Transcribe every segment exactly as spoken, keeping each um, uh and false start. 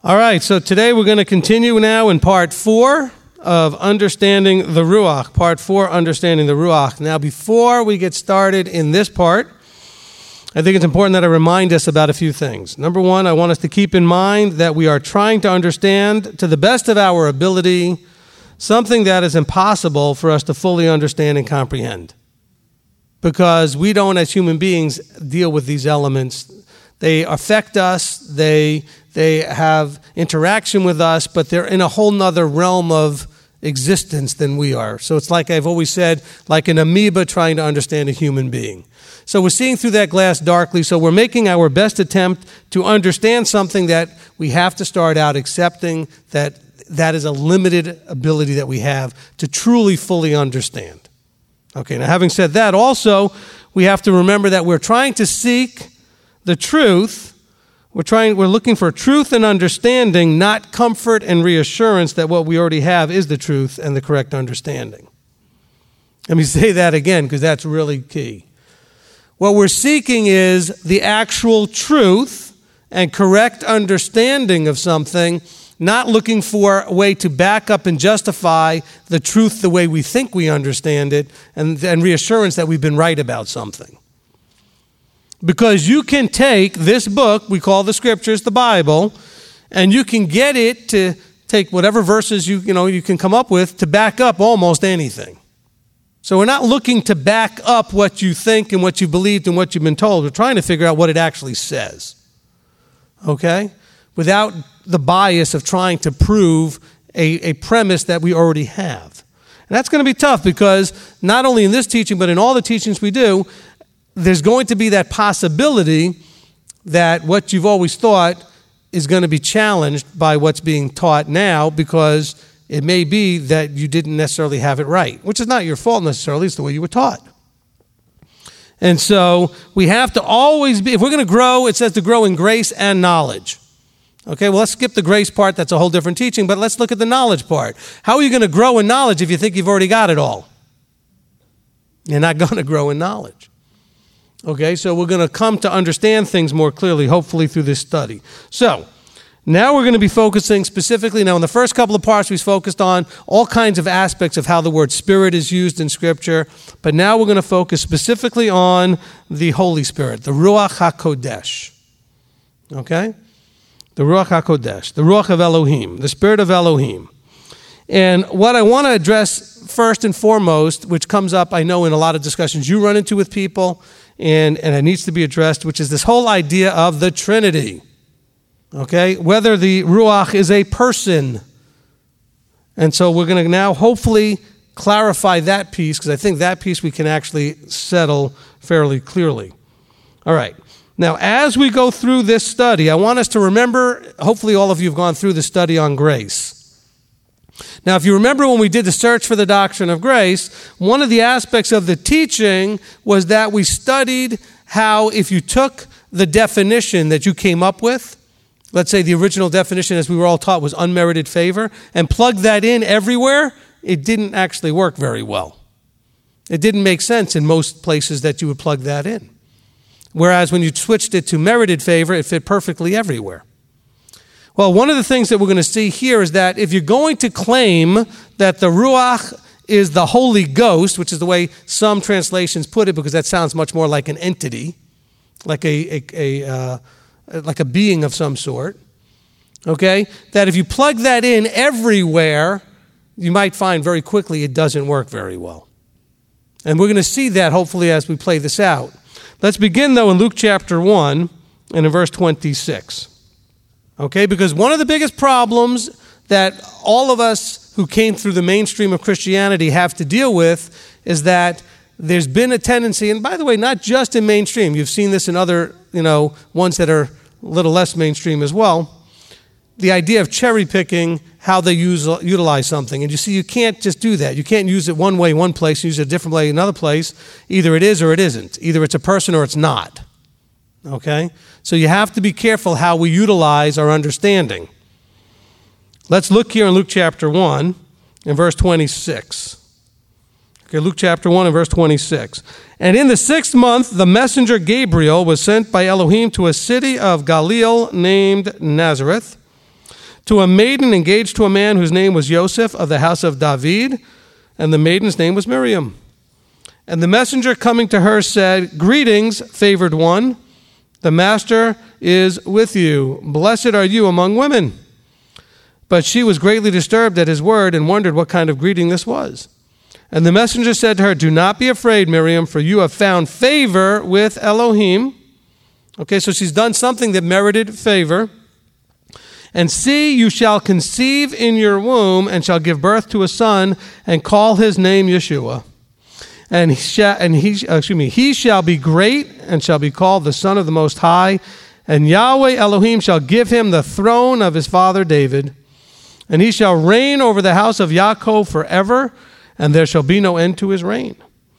All right, so today we're going to continue now in part four of Understanding the Ruach. Part four, Understanding the Ruach. Now, before we get started in this part, I think it's important that I remind us about a few things. Number one, I want us to keep in mind that we are trying to understand, to the best of our ability, something that is impossible for us to fully understand and comprehend. Because we don't, as human beings, deal with these elements. They affect us, they they have interaction with us, but they're in a whole nother realm of existence than we are. So it's like I've always said, like an amoeba trying to understand a human being. So we're seeing through that glass darkly, so we're making our best attempt to understand something that we have to start out accepting that that is a limited ability that we have to truly fully understand. Okay, now having said that, also, we have to remember that we're trying to seek the truth. We're trying, we're looking for truth and understanding, not comfort and reassurance that what we already have is the truth and the correct understanding. Let me say that again, because that's really key. What we're seeking is the actual truth and correct understanding of something, not looking for a way to back up and justify the truth the way we think we understand it, and, and reassurance that we've been right about something. Because you can take this book, we call the scriptures, the Bible, and you can get it to take whatever verses you, you know, you can come up with to back up almost anything. So we're not looking to back up what you think and what you believed and what you've been told. We're trying to figure out what it actually says. Okay? Without the bias of trying to prove a, a premise that we already have. And that's going to be tough because not only in this teaching, but in all the teachings we do, there's going to be that possibility that what you've always thought is going to be challenged by what's being taught now, because it may be that you didn't necessarily have it right, which is not your fault necessarily, it's the way you were taught. And so we have to always be, if we're going to grow, it says to grow in grace and knowledge. Okay, well, let's skip the grace part, that's a whole different teaching, but let's look at the knowledge part. How are you going to grow in knowledge if you think you've already got it all? You're not going to grow in knowledge. Okay, so we're going to come to understand things more clearly, hopefully through this study. So, now we're going to be focusing specifically, now in the first couple of parts we focused on all kinds of aspects of how the word Spirit is used in Scripture, but now we're going to focus specifically on the Holy Spirit, the Ruach HaKodesh. Okay? The Ruach HaKodesh, the Ruach of Elohim, the Spirit of Elohim. And what I want to address first and foremost, which comes up, I know, in a lot of discussions you run into with people, and, and it needs to be addressed, which is this whole idea of the Trinity. Okay? Whether the Ruach is a person. And so we're going to now hopefully clarify that piece, because I think that piece we can actually settle fairly clearly. All right. Now, as we go through this study, I want us to remember, hopefully all of you have gone through the study on grace. Now, if you remember when we did the search for the doctrine of grace, one of the aspects of the teaching was that we studied how if you took the definition that you came up with, let's say the original definition as we were all taught was unmerited favor, and plugged that in everywhere, it didn't actually work very well. It didn't make sense in most places that you would plug that in. Whereas when you switched it to merited favor, it fit perfectly everywhere. Well, one of the things that we're going to see here is that if you're going to claim that the Ruach is the Holy Ghost, which is the way some translations put it, because that sounds much more like an entity, like a, a, a uh, like a being of some sort, okay, that if you plug that in everywhere, you might find very quickly it doesn't work very well. And we're going to see that hopefully as we play this out. Let's begin, though, in Luke chapter one and in verse twenty-six. Okay, because one of the biggest problems that all of us who came through the mainstream of Christianity have to deal with is that there's been a tendency, and by the way, not just in mainstream, you've seen this in other, you know, ones that are a little less mainstream as well, the idea of cherry picking how they use utilize something. And you see, you can't just do that. You can't use it one way one place, use it a different way another place. Either it is or it isn't. Either it's a person or it's not. Okay? So you have to be careful how we utilize our understanding. Let's look here in Luke chapter one and verse twenty-six. Okay, Luke chapter one and verse twenty-six. And in the sixth month, the messenger Gabriel was sent by Elohim to a city of Galilee named Nazareth, to a maiden engaged to a man whose name was Joseph of the house of David, and the maiden's name was Miriam. And the messenger coming to her said, "Greetings, favored one. The master is with you. Blessed are you among women." But she was greatly disturbed at his word and wondered what kind of greeting this was. And the messenger said to her, "Do not be afraid, Miriam, for you have found favor with Elohim." Okay, so she's done something that merited favor. "And see, you shall conceive in your womb and shall give birth to a son and call his name Yeshua. And he shall, and he, excuse me, he shall be great and shall be called the Son of the Most High. And Yahweh Elohim shall give him the throne of his father David. And he shall reign over the house of Yaakov forever, and there shall be no end to his reign."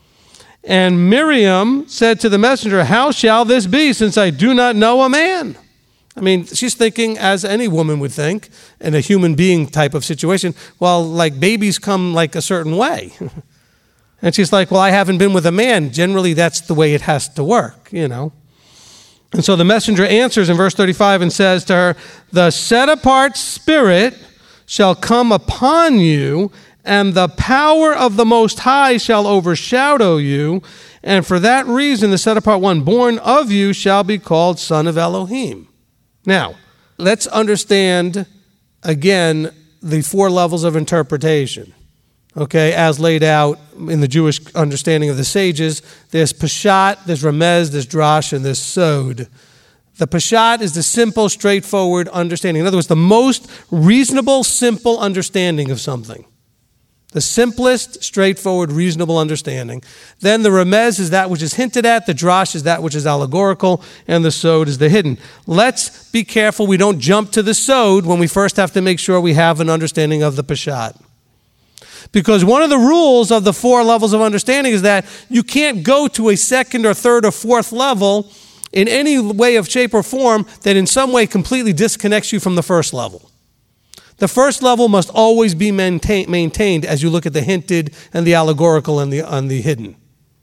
And Miriam said to the messenger, "How shall this be, since I do not know a man?" I mean, she's thinking, as any woman would think, in a human being type of situation, well, like babies come like a certain way. And she's like, well, I haven't been with a man. Generally, that's the way it has to work, you know. And so the messenger answers in verse thirty-five and says to her, "The set-apart spirit shall come upon you, and the power of the Most High shall overshadow you. And for that reason, the set-apart one born of you shall be called Son of Elohim." Now, let's understand, again, the four levels of interpretation, okay, as laid out in the Jewish understanding of the sages. There's Peshat, there's Remez, there's Drash, and there's Sod. The Peshat is the simple, straightforward understanding. In other words, the most reasonable, simple understanding of something. The simplest, straightforward, reasonable understanding. Then the Remez is that which is hinted at, the Drash is that which is allegorical, and the Sod is the hidden. Let's be careful we don't jump to the Sod when we first have to make sure we have an understanding of the Peshat. Because one of the rules of the four levels of understanding is that you can't go to a second or third or fourth level in any way of shape or form that in some way completely disconnects you from the first level. The first level must always be maintain, maintained as you look at the hinted and the allegorical and the, and the hidden.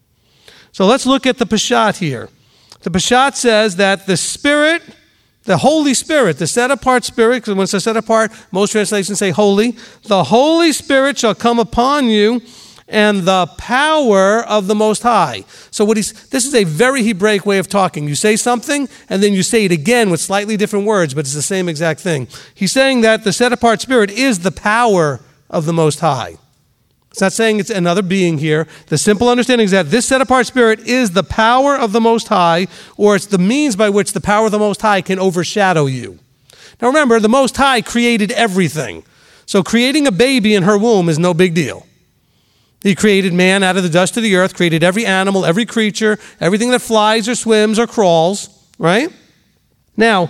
So let's look at the Peshat here. The Peshat says that the Spirit, the Holy Spirit, the set-apart Spirit, because when it says set-apart, most translations say holy. The Holy Spirit shall come upon you, and the power of the Most High. So what he's, this is a very Hebraic way of talking. You say something, and then you say it again with slightly different words, but it's the same exact thing. He's saying that the set-apart Spirit is the power of the Most High. It's not saying it's another being here. The simple understanding is that this set-apart Spirit is the power of the Most High, or it's the means by which the power of the Most High can overshadow you. Now remember, the Most High created everything. So creating a baby in her womb is no big deal. He created man out of the dust of the earth, created every animal, every creature, everything that flies or swims or crawls, right? Now,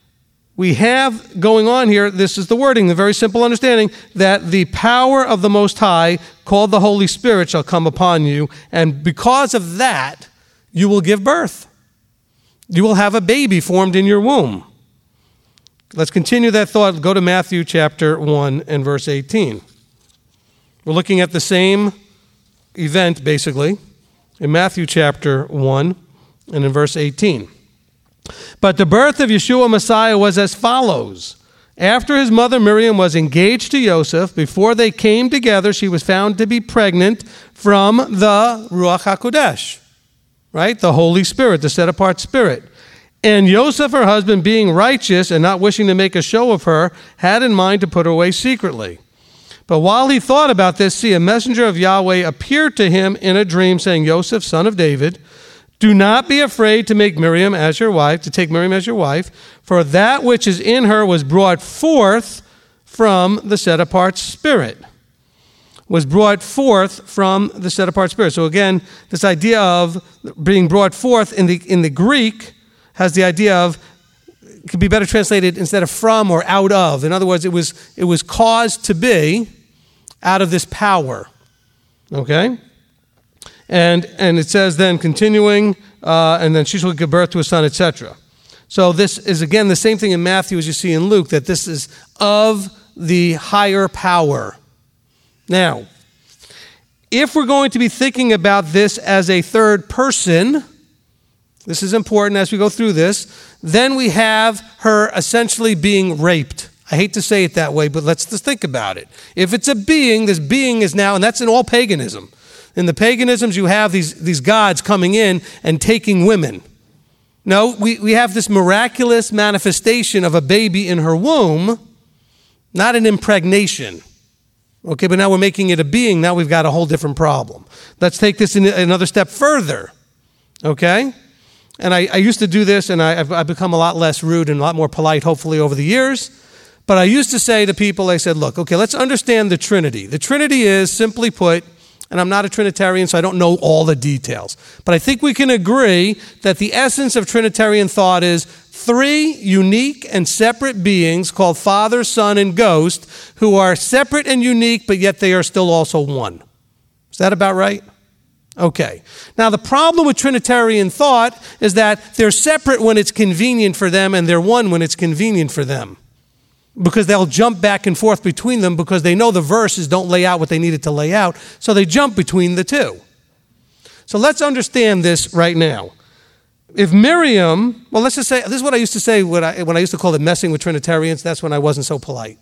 we have going on here, this is the wording, the very simple understanding, that the power of the Most High, called the Holy Spirit, shall come upon you, and because of that, you will give birth. You will have a baby formed in your womb. Let's continue that thought. Go to Matthew chapter one and verse eighteen. We're looking at the same event, basically, in Matthew chapter one and in verse eighteen. But the birth of Yeshua Messiah was as follows. After his mother Miriam was engaged to Joseph, before they came together, she was found to be pregnant from the Ruach HaKodesh, right? The Holy Spirit, the set-apart Spirit. And Joseph, her husband, being righteous and not wishing to make a show of her, had in mind to put her away secretly. But while he thought about this, see, a messenger of Yahweh appeared to him in a dream, saying, Joseph, son of David, do not be afraid to make Miriam as your wife, to take Miriam as your wife, for that which is in her was brought forth from the set-apart Spirit. Was brought forth from the set-apart Spirit. So again, this idea of being brought forth in the in the Greek has the idea of, it could be better translated instead of from or out of. In other words, it was it was caused to be out of this power. Okay? And and it says then, continuing, uh, and then she shall give birth to a son, et cetera. So this is, again, the same thing in Matthew as you see in Luke, that this is of the higher power. Now, if we're going to be thinking about this as a third person, this is important as we go through this, then we have her essentially being raped. I hate to say it that way, but let's just think about it. If it's a being, this being is now, and that's in all paganism. In the paganisms, you have these, these gods coming in and taking women. No, we, we have this miraculous manifestation of a baby in her womb, not an impregnation. Okay, but now we're making it a being. Now we've got a whole different problem. Let's take this in another step further. Okay? And I, I used to do this, and I, I've, I've become a lot less rude and a lot more polite, hopefully, over the years. But I used to say to people, I said, look, okay, let's understand the Trinity. The Trinity is, simply put, and I'm not a Trinitarian, so I don't know all the details. But I think we can agree that the essence of Trinitarian thought is three unique and separate beings called Father, Son, and Ghost, who are separate and unique, but yet they are still also one. Is that about right? Okay. Now, the problem with Trinitarian thought is that they're separate when it's convenient for them, and they're one when it's convenient for them. Because they'll jump back and forth between them because they know the verses don't lay out what they needed to lay out, so they jump between the two. So let's understand this right now. If Miriam, well, let's just say, this is what I used to say when I, when I used to call it messing with Trinitarians. That's when I wasn't so polite.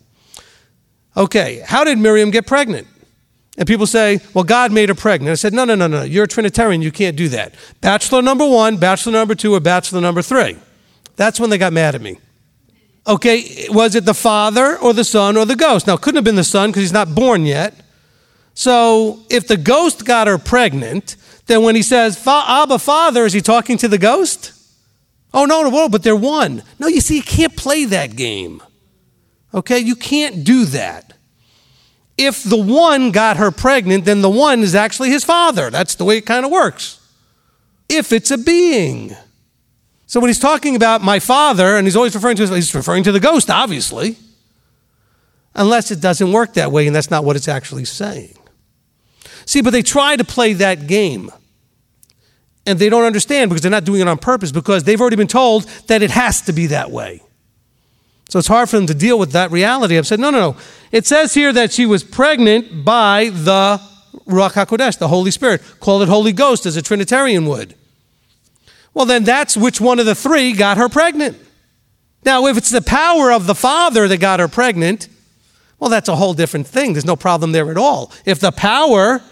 Okay, how did Miriam get pregnant? And people say, well, God made her pregnant. I said, no, no, no, no, you're a Trinitarian, you can't do that. Bachelor number one, bachelor number two, or bachelor number three. That's when they got mad at me. Okay, was it the Father or the Son or the Ghost? Now, it couldn't have been the Son because he's not born yet. So if the Ghost got her pregnant, then when he says, Abba, Father, is he talking to the Ghost? Oh, no, no, but they're one. No, you see, you can't play that game. Okay, you can't do that. If the one got her pregnant, then the one is actually his father. That's the way it kind of works. If it's a being. So when he's talking about my father, and he's always referring to his, he's referring to the Ghost, obviously. Unless it doesn't work that way, and that's not what it's actually saying. See, but they try to play that game. And they don't understand because they're not doing it on purpose, because they've already been told that it has to be that way. So it's hard for them to deal with that reality. I've said, no, no, no. It says here that she was pregnant by the Ruach HaKodesh, the Holy Spirit. Call it Holy Ghost, as a Trinitarian would. Well, then that's which one of the three got her pregnant. Now, if it's the power of the Father that got her pregnant, well, that's a whole different thing. There's no problem there at all. If the power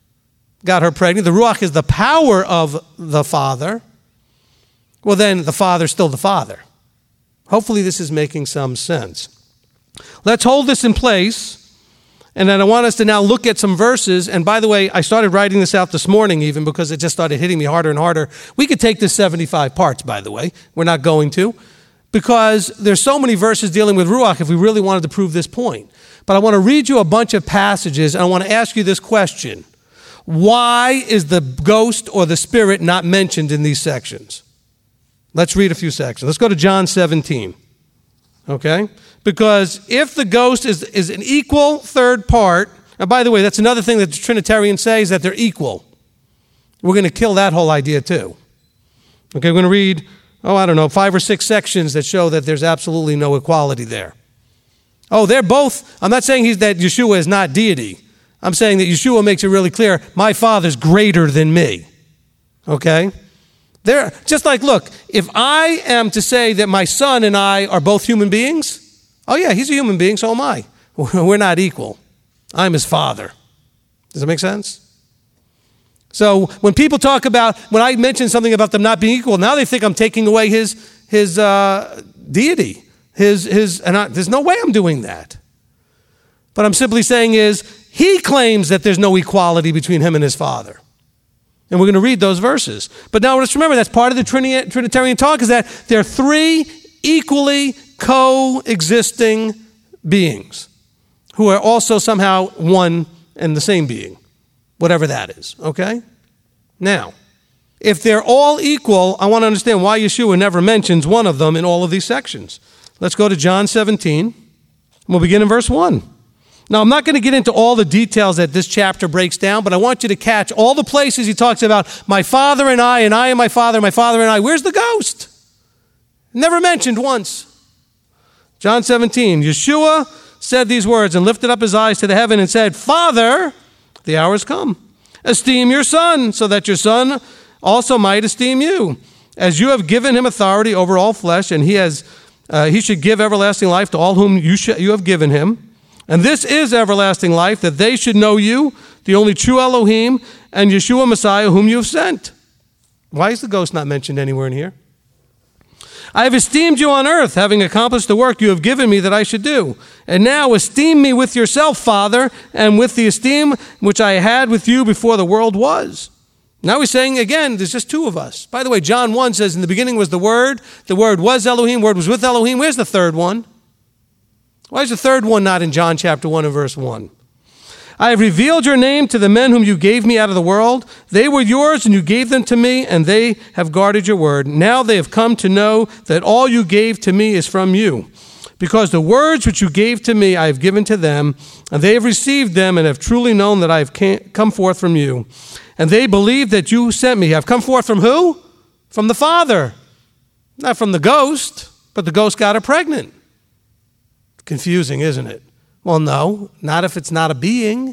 got her pregnant, the Ruach is the power of the Father, well, then the Father's still the Father. Hopefully this is making some sense. Let's hold this in place. And then I want us to now look at some verses. And by the way, I started writing this out this morning even because it just started hitting me harder and harder. We could take this seventy-five parts, by the way. We're not going to. Because there's so many verses dealing with Ruach if we really wanted to prove this point. But I want to read you a bunch of passages, and I want to ask you this question. Why is the Ghost or the Spirit not mentioned in these sections? Let's read a few sections. Let's go to John seventeen. Okay? Because if the Ghost is, is an equal third part, and by the way, that's another thing that the Trinitarians say is that they're equal. We're going to kill that whole idea too. Okay, we're going to read, oh, I don't know, five or six sections that show that there's absolutely no equality there. Oh, they're both, I'm not saying he's, that Yeshua is not deity. I'm saying that Yeshua makes it really clear, my Father's greater than me. Okay? They're, just like, look, if I am to say that my son and I are both human beings, oh yeah, he's a human being, so am I. We're not equal. I'm his father. Does that make sense? So when people talk about, when I mention something about them not being equal, now they think I'm taking away his his uh, deity. His his, and I, there's no way I'm doing that. What I'm simply saying is, he claims that there's no equality between him and his Father. And we're going to read those verses. But now let's remember, that's part of the Trini- Trinitarian talk, is that there are three equally coexisting beings who are also somehow one and the same being, whatever that is, okay? Now, if they're all equal, I want to understand why Yeshua never mentions one of them in all of these sections. Let's go to John seventeen. We'll begin in verse one. Now, I'm not going to get into all the details that this chapter breaks down, but I want you to catch all the places he talks about my Father and I, and I and my Father, my Father and I. Where's the Ghost? Never mentioned once. John seventeen, Yeshua said these words and lifted up his eyes to the heaven and said, Father, the hour has come. Esteem your Son, so that your Son also might esteem you. As you have given him authority over all flesh, and he has Uh, he should give everlasting life to all whom you, sh- you have given him. And this is everlasting life, that they should know you, the only true Elohim, and Yeshua Messiah, whom you have sent. Why is the ghost not mentioned anywhere in here? I have esteemed you on earth, having accomplished the work you have given me that I should do. And now esteem me with yourself, Father, and with the esteem which I had with you before the world was. Now he's saying again, there's just two of us. By the way, John one says, in the beginning was the Word. The Word was Elohim. Word was with Elohim. Where's the third one? Why is the third one not in John chapter one and verse one? I have revealed your name to the men whom you gave me out of the world. They were yours, and you gave them to me, and they have guarded your word. Now they have come to know that all you gave to me is from you. Because the words which you gave to me I have given to them, and they have received them, and have truly known that I have come forth from you. And they believe that you sent me. I've come forth from who? From the Father. Not from the ghost, but the ghost got her pregnant. Confusing, isn't it? Well, no, not if it's not a being.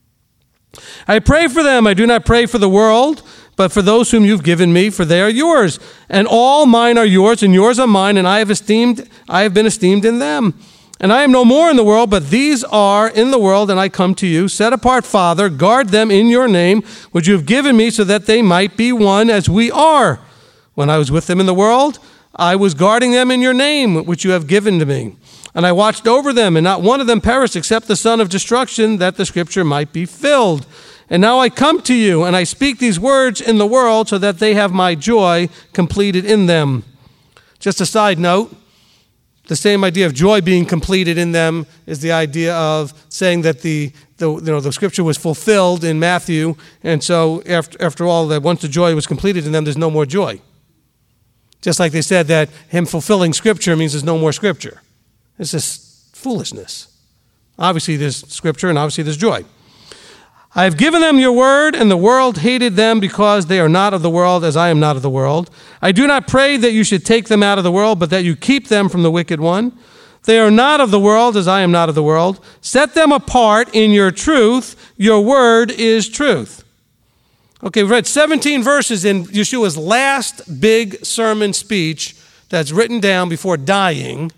I pray for them. I do not pray for the world, but for those whom you've given me, for they are yours. And all mine are yours, and yours are mine, and I have esteemed, I have been esteemed in them. And I am no more in the world, but these are in the world, and I come to you. Set apart, Father, guard them in your name, which you have given me, so that they might be one as we are. When I was with them in the world, I was guarding them in your name, which you have given to me. And I watched over them, and not one of them perished except the son of destruction, that the scripture might be filled. And now I come to you, and I speak these words in the world so that they have my joy completed in them. Just a side note, the same idea of joy being completed in them is the idea of saying that the, the you know the scripture was fulfilled in Matthew, and so after, after all, that once the joy was completed in them, there's no more joy. Just like they said that him fulfilling scripture means there's no more scripture. It's just foolishness. Obviously, there's scripture, and obviously there's joy. I have given them your word, and the world hated them because they are not of the world, as I am not of the world. I do not pray that you should take them out of the world, but that you keep them from the wicked one. They are not of the world, as I am not of the world. Set them apart in your truth. Your word is truth. Okay, we've read seventeen verses in Yeshua's last big sermon speech that's written down before dying.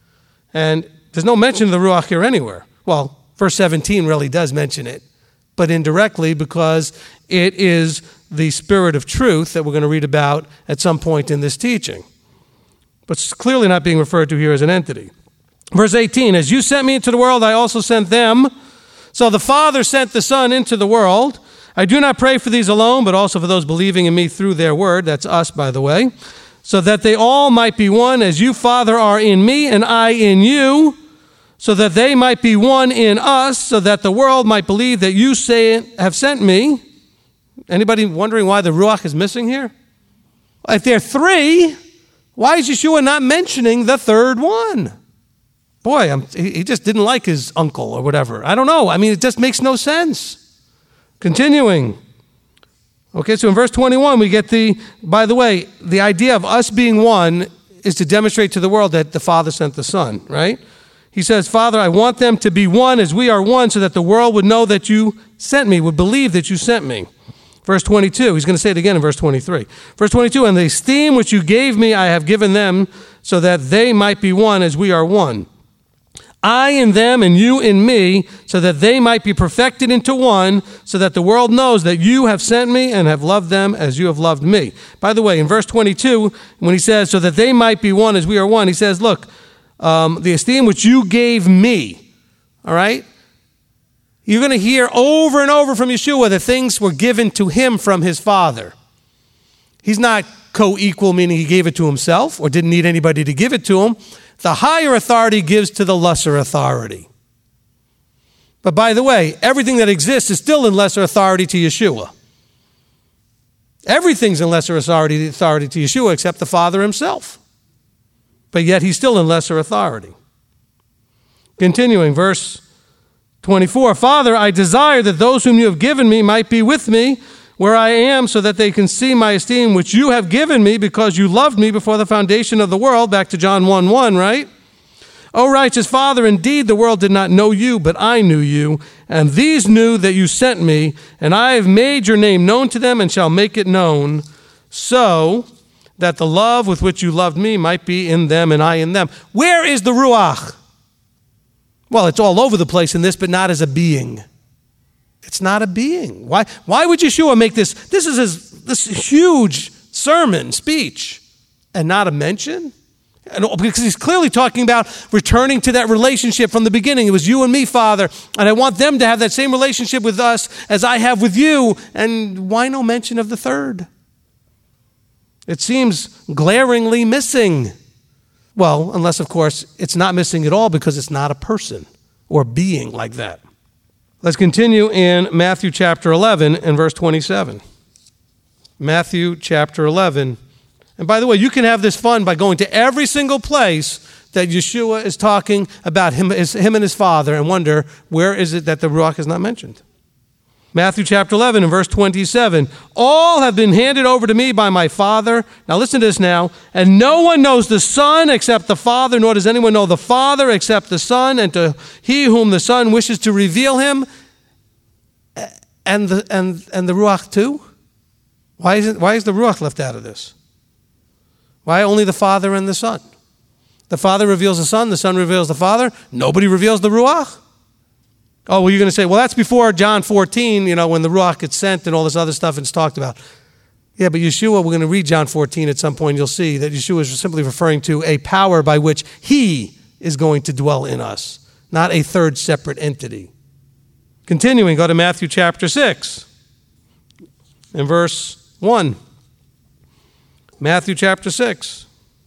And there's no mention of the Ruach here anywhere. Well, verse seventeen really does mention it, but indirectly because it is the spirit of truth that we're going to read about at some point in this teaching. But it's clearly not being referred to here as an entity. Verse eighteen, as you sent me into the world, I also sent them. So the Father sent the Son into the world. I do not pray for these alone, but also for those believing in me through their word. That's us, by the way. So that they all might be one, as you, Father, are in me and I in you, so that they might be one in us, so that the world might believe that you say have sent me. Anybody wondering why the Ruach is missing here? If there are three, why is Yeshua not mentioning the third one? Boy, I'm, he just didn't like his uncle or whatever. I don't know. I mean, it just makes no sense. Continuing. Okay, so in verse twenty-one, we get the, by the way, the idea of us being one is to demonstrate to the world that the Father sent the Son, right? He says, Father, I want them to be one as we are one, so that the world would know that you sent me, would believe that you sent me. Verse twenty-two, he's going to say it again in verse twenty-three. Verse twenty-two, and the esteem which you gave me I have given them, so that they might be one as we are one. I in them and you in me, so that they might be perfected into one, so that the world knows that you have sent me and have loved them as you have loved me. By the way, in verse twenty-two, when he says, so that they might be one as we are one, he says, look, um, the esteem which you gave me, all right? You're going to hear over and over from Yeshua that things were given to him from his Father. He's not co-equal, meaning he gave it to himself or didn't need anybody to give it to him. The higher authority gives to the lesser authority. But by the way, everything that exists is still in lesser authority to Yeshua. Everything's in lesser authority, authority to Yeshua except the Father himself. But yet he's still in lesser authority. Continuing, verse twenty-four, Father, I desire that those whom you have given me might be with me where I am, so that they can see my esteem, which you have given me because you loved me before the foundation of the world. Back to John one one, right? O righteous Father, indeed the world did not know you, but I knew you, and these knew that you sent me, and I have made your name known to them and shall make it known, so that the love with which you loved me might be in them and I in them. Where is the Ruach? Well, it's all over the place in this, but not as a being. It's not a being. Why, why would Yeshua make this? This is his, this huge sermon, speech, and not a mention? And because he's clearly talking about returning to that relationship from the beginning. It was you and me, Father, and I want them to have that same relationship with us as I have with you. And why no mention of the third? It seems glaringly missing. Well, unless, of course, it's not missing at all because it's not a person or being like that. Let's continue in Matthew chapter eleven and verse twenty-seven. Matthew chapter eleven. And by the way, you can have this fun by going to every single place that Yeshua is talking about him, his, him and his Father and wonder, where is it that the Ruach is not mentioned? Matthew chapter eleven and verse twenty-seven. All have been handed over to me by my Father. Now listen to this now. And no one knows the Son except the Father, nor does anyone know the Father except the Son, and to he whom the Son wishes to reveal him. And the, and, and the Ruach too? Why is, it, why is the Ruach left out of this? Why only the Father and the Son? The Father reveals the Son, the Son reveals the Father. Nobody reveals the Ruach. Oh, well, you're going to say, well, that's before John fourteen, you know, when the Ruach gets sent and all this other stuff it's talked about. Yeah, but Yeshua, we're going to read John fourteen at some point. You'll see that Yeshua is simply referring to a power by which he is going to dwell in us, not a third separate entity. Continuing, go to Matthew chapter six and verse one. Matthew chapter six.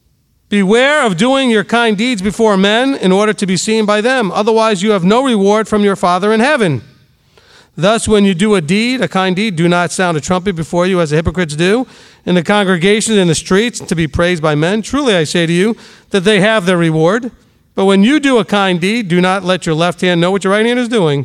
Beware of doing your kind deeds before men in order to be seen by them. Otherwise you have no reward from your Father in heaven. Thus when you do a deed, a kind deed, do not sound a trumpet before you as the hypocrites do in the congregations in the streets to be praised by men. Truly I say to you that they have their reward. But when you do a kind deed, do not let your left hand know what your right hand is doing,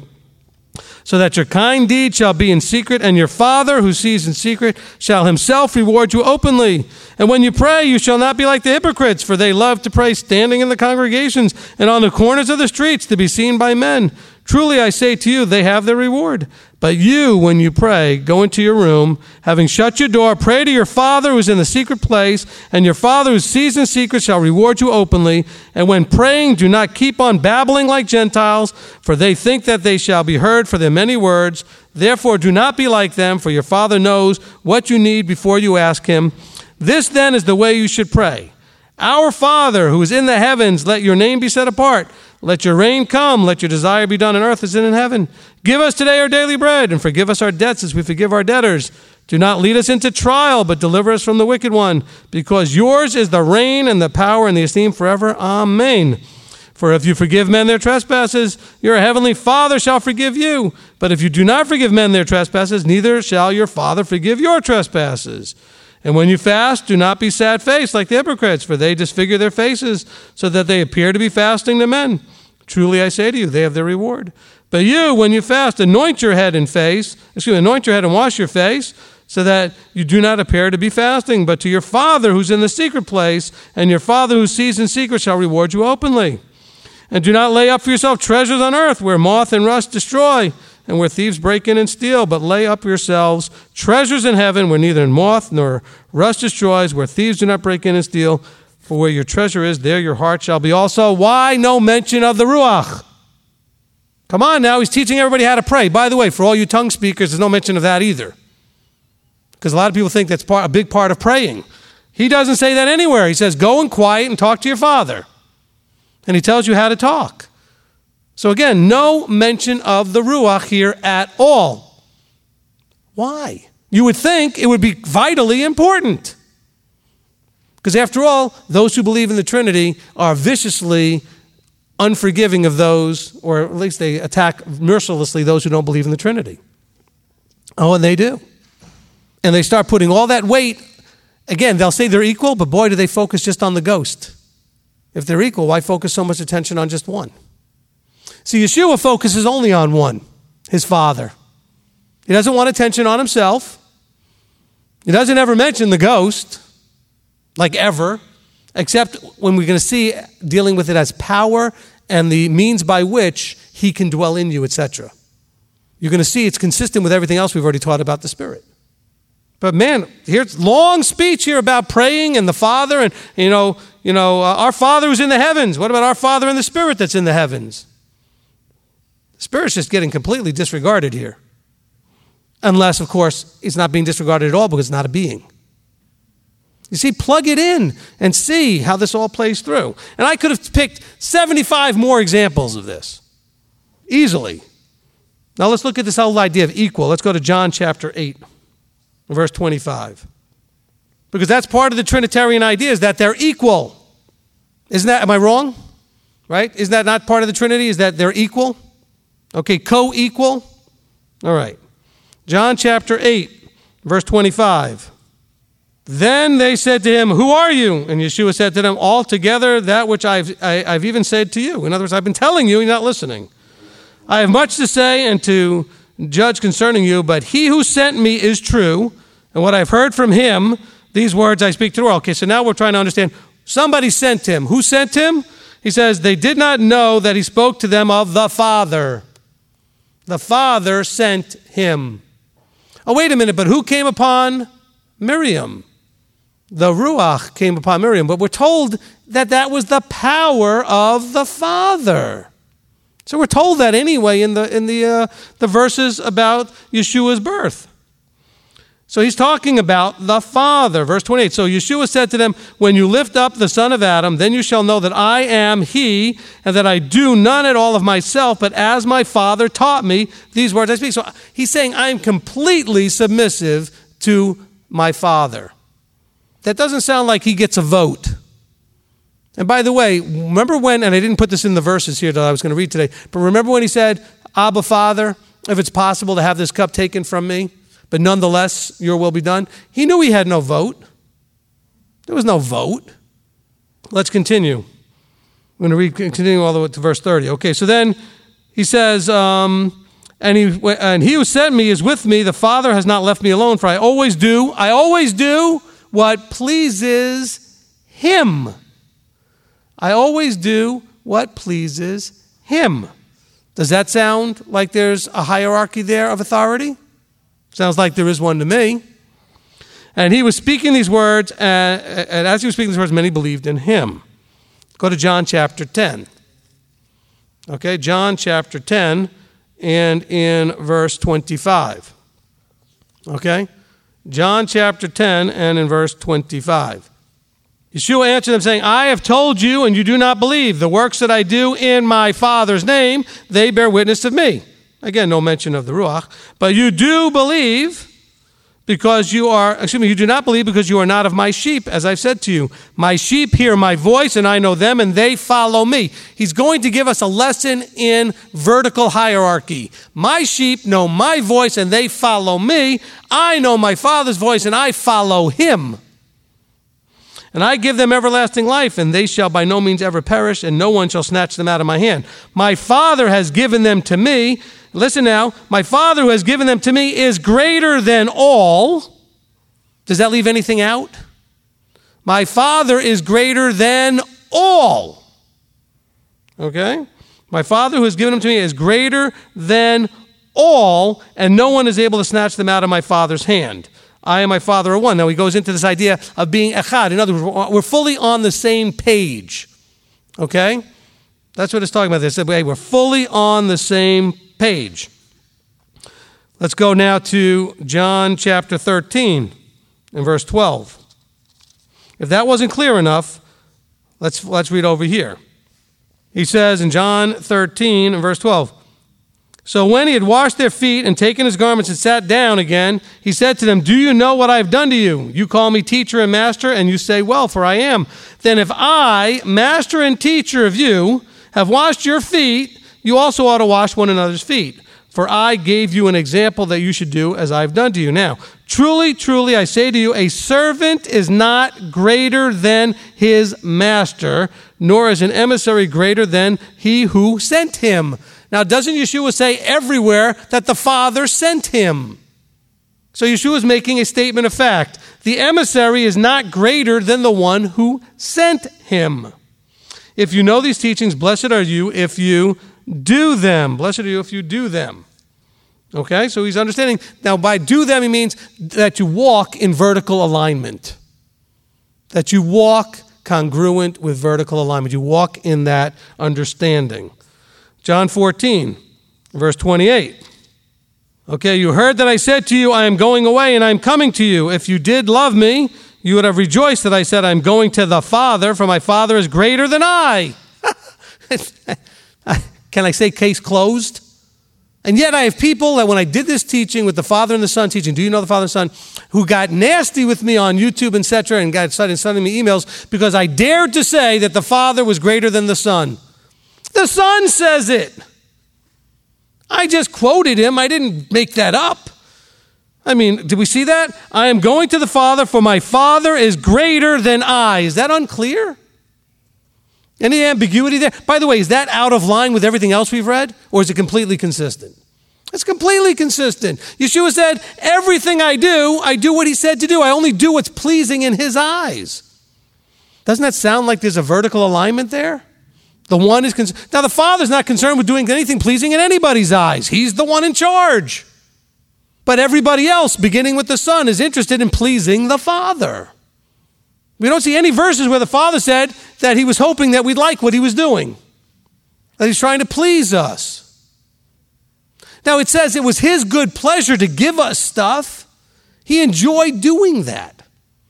so that your kind deed shall be in secret, and your Father who sees in secret shall himself reward you openly. And when you pray, you shall not be like the hypocrites, for they love to pray standing in the congregations and on the corners of the streets to be seen by men. Truly I say to you, they have their reward. But you, when you pray, go into your room, having shut your door, pray to your Father who is in the secret place, and your Father who sees in secret shall reward you openly. And when praying, do not keep on babbling like Gentiles, for they think that they shall be heard for their many words. Therefore do not be like them, for your Father knows what you need before you ask him. This then is the way you should pray. Our Father who is in the heavens, let your name be set apart. Let your reign come. Let your desire be done on earth as it is in heaven. Give us today our daily bread, and forgive us our debts as we forgive our debtors. Do not lead us into trial, but deliver us from the wicked one. Because yours is the reign and the power and the esteem forever. Amen. For if you forgive men their trespasses, your heavenly Father shall forgive you. But if you do not forgive men their trespasses, neither shall your Father forgive your trespasses. And when you fast, do not be sad-faced like the hypocrites, for they disfigure their faces so that they appear to be fasting to men. Truly I say to you, they have their reward. But you, when you fast, anoint your head and face, excuse me, anoint your head and wash your face, so that you do not appear to be fasting, but to your Father who's in the secret place, and your Father who sees in secret shall reward you openly. And do not lay up for yourself treasures on earth, where moth and rust destroy, and where thieves break in and steal, but lay up yourselves treasures in heaven, where neither moth nor rust destroys, where thieves do not break in and steal. For where your treasure is, there your heart shall be also. Why no mention of the Ruach? Come on now, he's teaching everybody how to pray. By the way, for all you tongue speakers, there's no mention of that either. Because a lot of people think that's part, a big part of praying. He doesn't say that anywhere. He says, go in quiet and talk to your Father. And he tells you how to talk. So again, no mention of the Ruach here at all. Why? You would think it would be vitally important. Because after all, those who believe in the Trinity are viciously unforgiving of those, or at least they attack mercilessly those who don't believe in the Trinity. Oh, and they do. And they start putting all that weight. Again, they'll say they're equal, but boy, do they focus just on the ghost. If they're equal, why focus so much attention on just one? See, Yeshua focuses only on one, his Father. He doesn't want attention on himself. He doesn't ever mention the ghost, like ever, except when we're going to see dealing with it as power and the means by which he can dwell in you, et cetera. You're going to see it's consistent with everything else we've already taught about the Spirit. But man, here's long speech here about praying and the Father, and you know, you know, uh, our Father who's in the heavens. What about our Father in the Spirit that's in the heavens? The Spirit's just getting completely disregarded here. Unless, of course, it's not being disregarded at all because it's not a being. You see, plug it in and see how this all plays through. And I could have picked seventy-five more examples of this, easily. Now let's look at this whole idea of equal. Let's go to John chapter eight, verse twenty-five. Because that's part of the Trinitarian idea, is that they're equal. Isn't that, am I wrong? Right? Isn't that not part of the Trinity, is that they're equal? Okay, co-equal? All right. John chapter eight, verse twenty-five. Then they said to him, who are you? And Yeshua said to them, altogether that which I've, I, I've even said to you. In other words, I've been telling you, you're not listening. I have much to say and to judge concerning you, but he who sent me is true, and what I've heard from him, these words I speak to the world. Okay, so now we're trying to understand, somebody sent him. Who sent him? He says, they did not know that he spoke to them of the Father. The Father sent him. Oh, wait a minute, but who came upon Miriam? The Ruach came upon Miriam, but we're told that that was the power of the Father. So we're told that anyway in the in the uh, the verses about Yeshua's birth. So he's talking about the Father. Verse twenty-eight. So Yeshua said to them, when you lift up the Son of Adam, then you shall know that I am he, and that I do none at all of myself, but as my Father taught me, these words I speak. So he's saying I am completely submissive to my Father. That doesn't sound like he gets a vote. And by the way, remember when, and I didn't put this in the verses here that I was going to read today, but remember when he said, Abba, Father, if it's possible to have this cup taken from me, but nonetheless your will be done? He knew he had no vote. There was no vote. Let's continue. I'm going to read, continue all the way to verse thirty. Okay, so then he says, um, and he and he who sent me is with me. The Father has not left me alone, for I always do, I always do what pleases him. I always do what pleases him. Does that sound like there's a hierarchy there of authority? Sounds like there is one to me. And he was speaking these words, and, and as he was speaking these words, many believed in him. Go to John chapter ten. Okay, John chapter ten, and in verse twenty-five. Okay? John chapter ten and in verse twenty-five. Yeshua answered them saying, I have told you and you do not believe. The works that I do in my Father's name, they bear witness of me. Again, no mention of the Ruach. But you do believe because you are, excuse me, you do not believe because you are not of my sheep, as I've said to you. My sheep hear my voice, and I know them, and they follow me. He's going to give us a lesson in vertical hierarchy. My sheep know my voice, and they follow me. I know my Father's voice, and I follow him. And I give them everlasting life, and they shall by no means ever perish, and no one shall snatch them out of my hand. My Father has given them to me. Listen now, my Father who has given them to me is greater than all. Does that leave anything out? My Father is greater than all. Okay? My Father who has given them to me is greater than all, and no one is able to snatch them out of my Father's hand. I and my Father are one. Now he goes into this idea of being echad. In other words, we're fully on the same page. Okay? That's what it's talking about. They said, hey, we're fully on the same page. Let's go now to John chapter thirteen and verse twelve. If that wasn't clear enough, let's, let's read over here. He says in John thirteen and verse twelve, so when he had washed their feet and taken his garments and sat down again, he said to them, do you know what I have done to you? You call me teacher and master, and you say, well, for I am. Then if I, master and teacher of you, have washed your feet, you also ought to wash one another's feet. For I gave you an example that you should do as I have done to you. Now, truly, truly, I say to you, a servant is not greater than his master, nor is an emissary greater than he who sent him. Now, doesn't Yeshua say everywhere that the Father sent him? So Yeshua is making a statement of fact. The emissary is not greater than the one who sent him. If you know these teachings, blessed are you if you do them. Blessed are you if you do them. Okay, so he's understanding. Now, by do them, he means that you walk in vertical alignment. That you walk congruent with vertical alignment. You walk in that understanding. John fourteen, verse twenty-eight. Okay, you heard that I said to you, I am going away and I am coming to you. If you did love me, you would have rejoiced that I said, I'm going to the Father, for my Father is greater than I. Can I say case closed? And yet I have people that when I did this teaching with the Father and the Son teaching, do you know the Father and Son, who got nasty with me on YouTube, et cetera, and got started sending me emails because I dared to say that the Father was greater than the Son. The Son says it. I just quoted him. I didn't make that up. I mean, did we see that? I am going to the Father, for my Father is greater than I. Is that unclear? Any ambiguity there? By the way, is that out of line with everything else we've read? Or is it completely consistent? It's completely consistent. Yeshua said, everything I do, I do what he said to do. I only do what's pleasing in his eyes. Doesn't that sound like there's a vertical alignment there? The one is con- Now, the Father's not concerned with doing anything pleasing in anybody's eyes. He's the one in charge. But everybody else, beginning with the Son, is interested in pleasing the Father. We don't see any verses where the Father said that he was hoping that we'd like what he was doing, that he's trying to please us. Now, it says it was his good pleasure to give us stuff. He enjoyed doing that.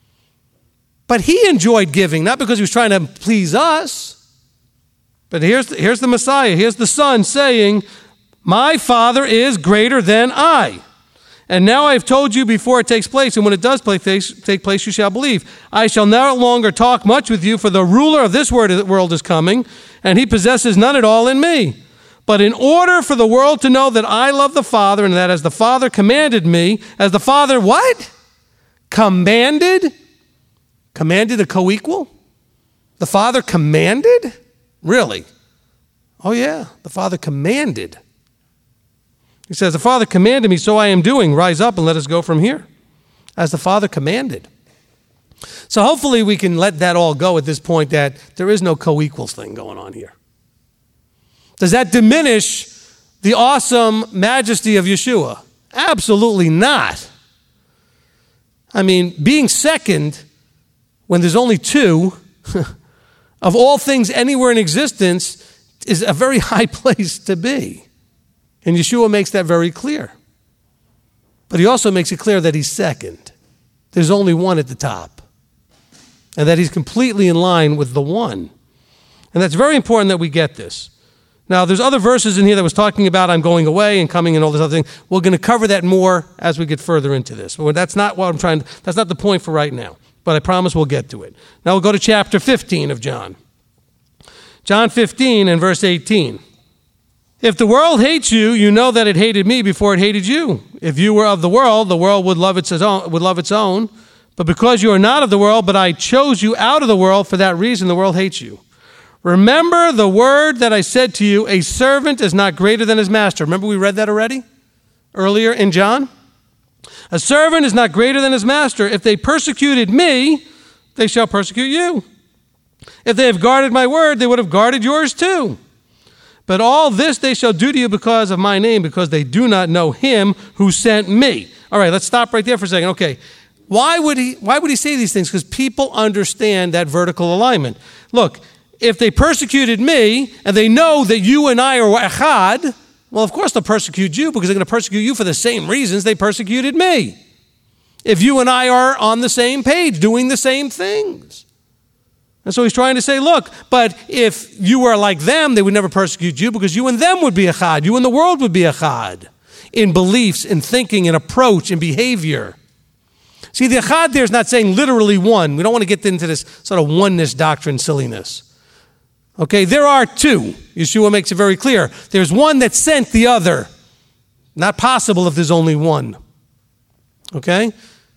But he enjoyed giving, not because he was trying to please us. But here's the, here's the Messiah. Here's the Son saying, my Father is greater than I. And now I have told you before it takes place, and when it does take place, you shall believe. I shall no longer talk much with you, for the ruler of this world is coming, and he possesses none at all in me. But in order for the world to know that I love the Father, and that as the Father commanded me, as the Father what? Commanded? Commanded a co-equal? The Father commanded? Really? Oh yeah, the Father commanded. He says, the Father commanded me, so I am doing. Rise up and let us go from here. As the Father commanded. So hopefully we can let that all go at this point, that there is no co-equals thing going on here. Does that diminish the awesome majesty of Yeshua? Absolutely not. I mean, being second when there's only two of all things anywhere in existence is a very high place to be. And Yeshua makes that very clear. But he also makes it clear that he's second. There's only one at the top. And that he's completely in line with the one. And that's very important that we get this. Now, there's other verses in here that was talking about I'm going away and coming and all this other thing. We're going to cover that more as we get further into this. But that's not what I'm trying to, that's not the point for right now. But I promise we'll get to it. Now we'll go to chapter fifteen of John. John fifteen and verse eighteen. If the world hates you, you know that it hated me before it hated you. If you were of the world, the world would love its own, would love its own. But because you are not of the world, but I chose you out of the world, for that reason the world hates you. Remember the word that I said to you, a servant is not greater than his master. Remember we read that already? Earlier in John? A servant is not greater than his master. If they persecuted me, they shall persecute you. If they have guarded my word, they would have guarded yours too. But all this they shall do to you because of my name, because they do not know him who sent me. All right, let's stop right there for a second. Okay, why would he, why would he say these things? Because people understand that vertical alignment. Look, if they persecuted me, and they know that you and I are echad, well, of course they'll persecute you, because they're going to persecute you for the same reasons they persecuted me. If you and I are on the same page, doing the same things. And so he's trying to say, look, but if you were like them, they would never persecute you, because you and them would be echad. You and the world would be echad in beliefs, in thinking, in approach, in behavior. See, the echad there is not saying literally one. We don't want to get into this sort of oneness doctrine silliness. Okay, there are two. Yeshua makes it very clear. There's one that sent the other. Not possible if there's only one. Okay?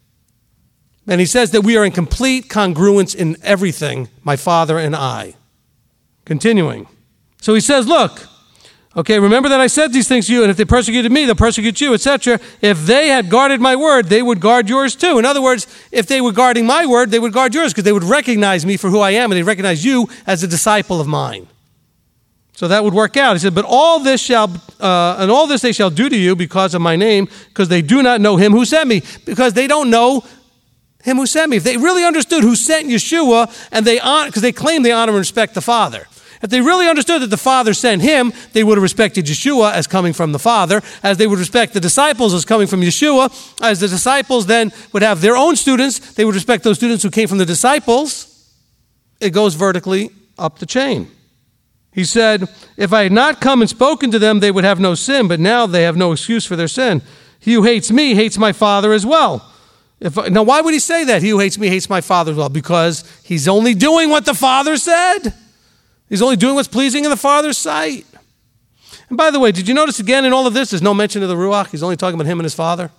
And he says that we are in complete congruence in everything, my Father and I. Continuing. So he says, look, okay, remember that I said these things to you, and if they persecuted me, they'll persecute you, et cetera. If they had guarded my word, they would guard yours too. In other words, if they were guarding my word, they would guard yours, because they would recognize me for who I am, and they'd recognize you as a disciple of mine. So that would work out. He said, but all this shall, uh, and all this they shall do to you because of my name, because they do not know him who sent me, because they don't know him who sent me. If they really understood who sent Yeshua, and they honor, because they claim they honor and respect the Father. If they really understood that the Father sent him, they would have respected Yeshua as coming from the Father, as they would respect the disciples as coming from Yeshua. As the disciples then would have their own students, they would respect those students who came from the disciples. It goes vertically up the chain. He said, if I had not come and spoken to them, they would have no sin, but now they have no excuse for their sin. He who hates me hates my Father as well. If, now, why would he say that? He who hates me hates my Father as well. Because he's only doing what the Father said. He's only doing what's pleasing in the Father's sight. And by the way, did you notice again in all of this, there's no mention of the Ruach? He's only talking about him and his Father.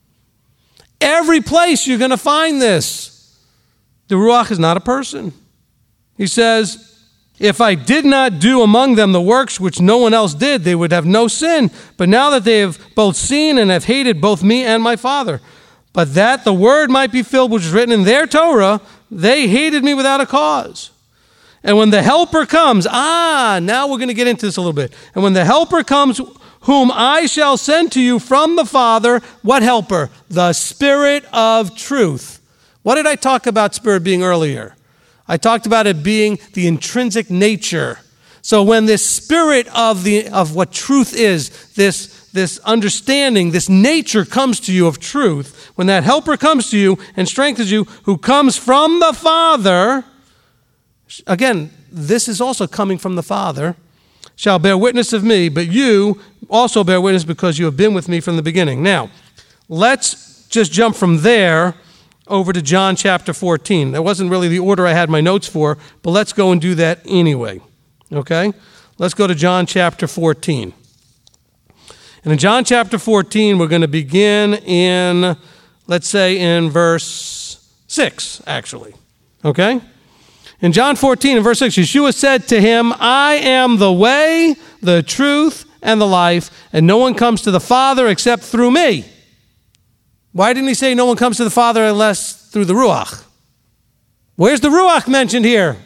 Every place you're going to find this. The Ruach is not a person. He says, if I did not do among them the works which no one else did, they would have no sin. But now that they have both seen and have hated both me and my Father, but that the word might be filled which is written in their Torah, they hated me without a cause. And when the Helper comes, ah, now we're going to get into this a little bit. And when the Helper comes, whom I shall send to you from the Father, what Helper? The Spirit of truth. What did I talk about Spirit being earlier? I talked about it being the intrinsic nature. So when this spirit of the of what truth is, this, this understanding, this nature comes to you of truth, when that Helper comes to you and strengthens you, who comes from the Father, again, this is also coming from the Father, shall bear witness of me, but you also bear witness because you have been with me from the beginning. Now, let's just jump from there over to John chapter fourteen. That wasn't really the order I had my notes for, but let's go and do that anyway. Okay? Let's go to John chapter fourteen. And in John chapter fourteen, we're going to begin in, let's say, in verse six, actually. Okay? In John fourteen and verse six, Yeshua said to him, I am the way, the truth, and the life, and no one comes to the Father except through me. Why didn't he say no one comes to the Father unless through the Ruach? Where's the Ruach mentioned here?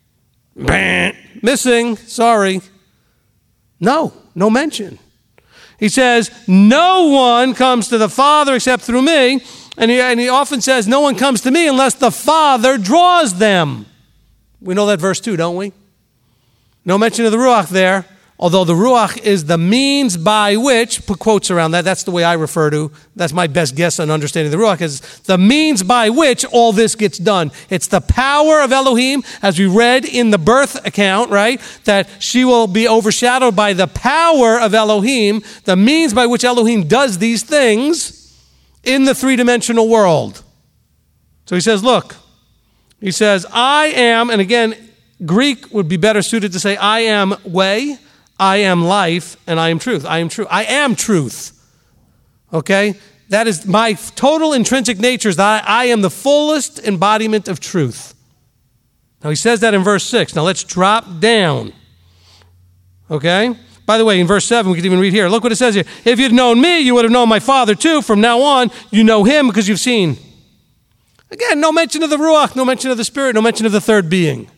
Missing, sorry. No, no mention. He says, no one comes to the Father except through me, and he, and he often says, no one comes to me unless the Father draws them. We know that verse too, don't we? No mention of the Ruach there. Although the Ruach is the means by which, put quotes around that, that's the way I refer to, that's my best guess on understanding the Ruach, is the means by which all this gets done. It's the power of Elohim, as we read in the birth account, right? That she will be overshadowed by the power of Elohim, the means by which Elohim does these things in the three-dimensional world. So he says, look, he says, I am, and again, Greek would be better suited to say, I am way, I am life, and I am truth. I am truth. I am truth. Okay? That is my total intrinsic nature is that I, I am the fullest embodiment of truth. Now he says that in verse six. Now let's drop down. Okay? By the way, in verse seven, we can even read here. Look what it says here. If you'd known me, you would have known my Father too. From now on, you know him because you've seen. Again, no mention of the Ruach, no mention of the Spirit, no mention of the third being.